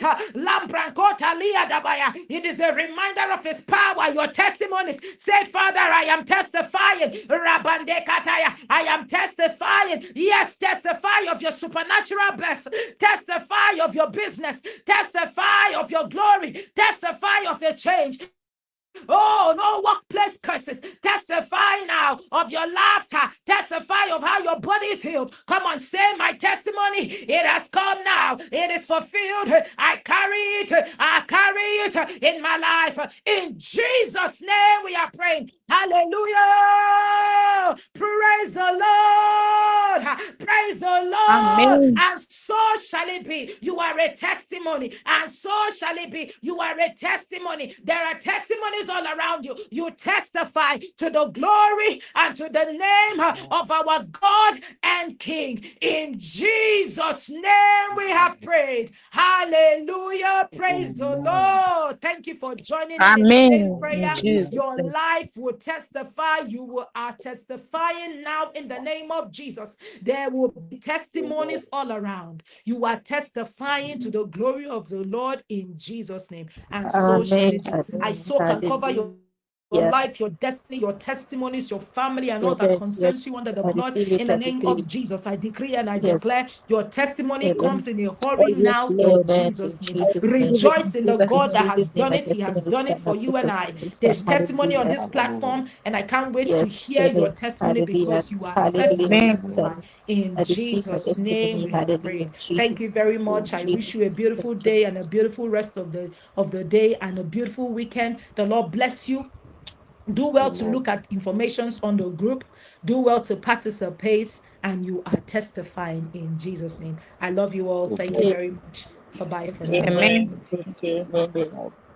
Speaker 2: It is a reminder of His power, your testimonies. Say, Father, I am testifying. I am testifying. Yes, testify of your supernatural birth. Testify of your business. Testify of your glory. Testify of your change. Oh, no workplace curses. Testify now of your laughter. Testify of how your body is healed. Come on, say my testimony. It has come now. It is fulfilled. I carry it. I carry it in my life. In Jesus' name we are praying. Hallelujah. Praise the Lord. Praise the Lord.
Speaker 1: Amen.
Speaker 2: And so shall it be. You are a testimony. And so shall it be. You are a testimony. There are testimonies all around you. You testify to the glory and to the name of our God and King. In Jesus' name we have prayed. Hallelujah. Praise the Lord. Thank you for joining in today's
Speaker 1: Amen. In
Speaker 2: prayer.
Speaker 1: Jesus'
Speaker 2: Your
Speaker 1: name.
Speaker 2: life will testify. You are testifying now in the name of Jesus. There will be testimonies all around. You are testifying to the glory of the Lord in Jesus' name. And so shall
Speaker 3: Amen.
Speaker 2: it be. I
Speaker 3: Amen.
Speaker 2: so can cover your
Speaker 3: Hallelujah.
Speaker 2: life, your destiny, your testimonies, your family, and all that
Speaker 3: Yes, yes.
Speaker 2: concerns you under the
Speaker 3: I
Speaker 2: blood.
Speaker 3: receive it.
Speaker 2: In the
Speaker 3: I
Speaker 2: name
Speaker 3: decree
Speaker 2: of
Speaker 3: it.
Speaker 2: Jesus, I decree and I
Speaker 3: Yes.
Speaker 2: declare your testimony
Speaker 3: Amen.
Speaker 2: comes in a hurry
Speaker 1: Oh, yes,
Speaker 2: now
Speaker 1: Lord.
Speaker 2: in
Speaker 3: Amen. In
Speaker 2: Jesus' name.
Speaker 1: I
Speaker 3: Jesus' name.
Speaker 1: receive it
Speaker 2: Rejoice
Speaker 1: in
Speaker 2: in the
Speaker 1: Jesus'
Speaker 3: In
Speaker 2: God that
Speaker 1: name.
Speaker 2: has
Speaker 3: Jesus' name,
Speaker 2: done
Speaker 3: my
Speaker 2: it. He has
Speaker 3: testimonies
Speaker 2: done it
Speaker 3: come. My
Speaker 2: for you and I.
Speaker 3: testimonies come.
Speaker 2: There's testimony on
Speaker 3: Hallelujah.
Speaker 2: this platform, and I can't wait to
Speaker 3: Yes.
Speaker 2: hear your
Speaker 3: Amen.
Speaker 2: testimony
Speaker 3: Hallelujah.
Speaker 2: because you are first to
Speaker 3: Hallelujah.
Speaker 1: Amen.
Speaker 2: testify. In
Speaker 3: I receive my
Speaker 2: Jesus' name
Speaker 3: testimony.
Speaker 2: we have
Speaker 3: Hallelujah.
Speaker 2: prayed.
Speaker 3: In
Speaker 2: Thank you
Speaker 3: Jesus'
Speaker 2: very
Speaker 3: name.
Speaker 2: much.
Speaker 3: In
Speaker 2: I wish
Speaker 3: Jesus'
Speaker 2: you a
Speaker 3: name.
Speaker 2: beautiful
Speaker 3: Thank you.
Speaker 2: day and a beautiful rest of the day and a beautiful weekend. The Lord bless you. Do well to
Speaker 3: Amen.
Speaker 2: look at informations on the group. Do well to participate, and you are testifying in Jesus' name. I love you all. Thank you very much. Bye bye for now.
Speaker 1: Amen.
Speaker 3: Amen. Thank you. Amen.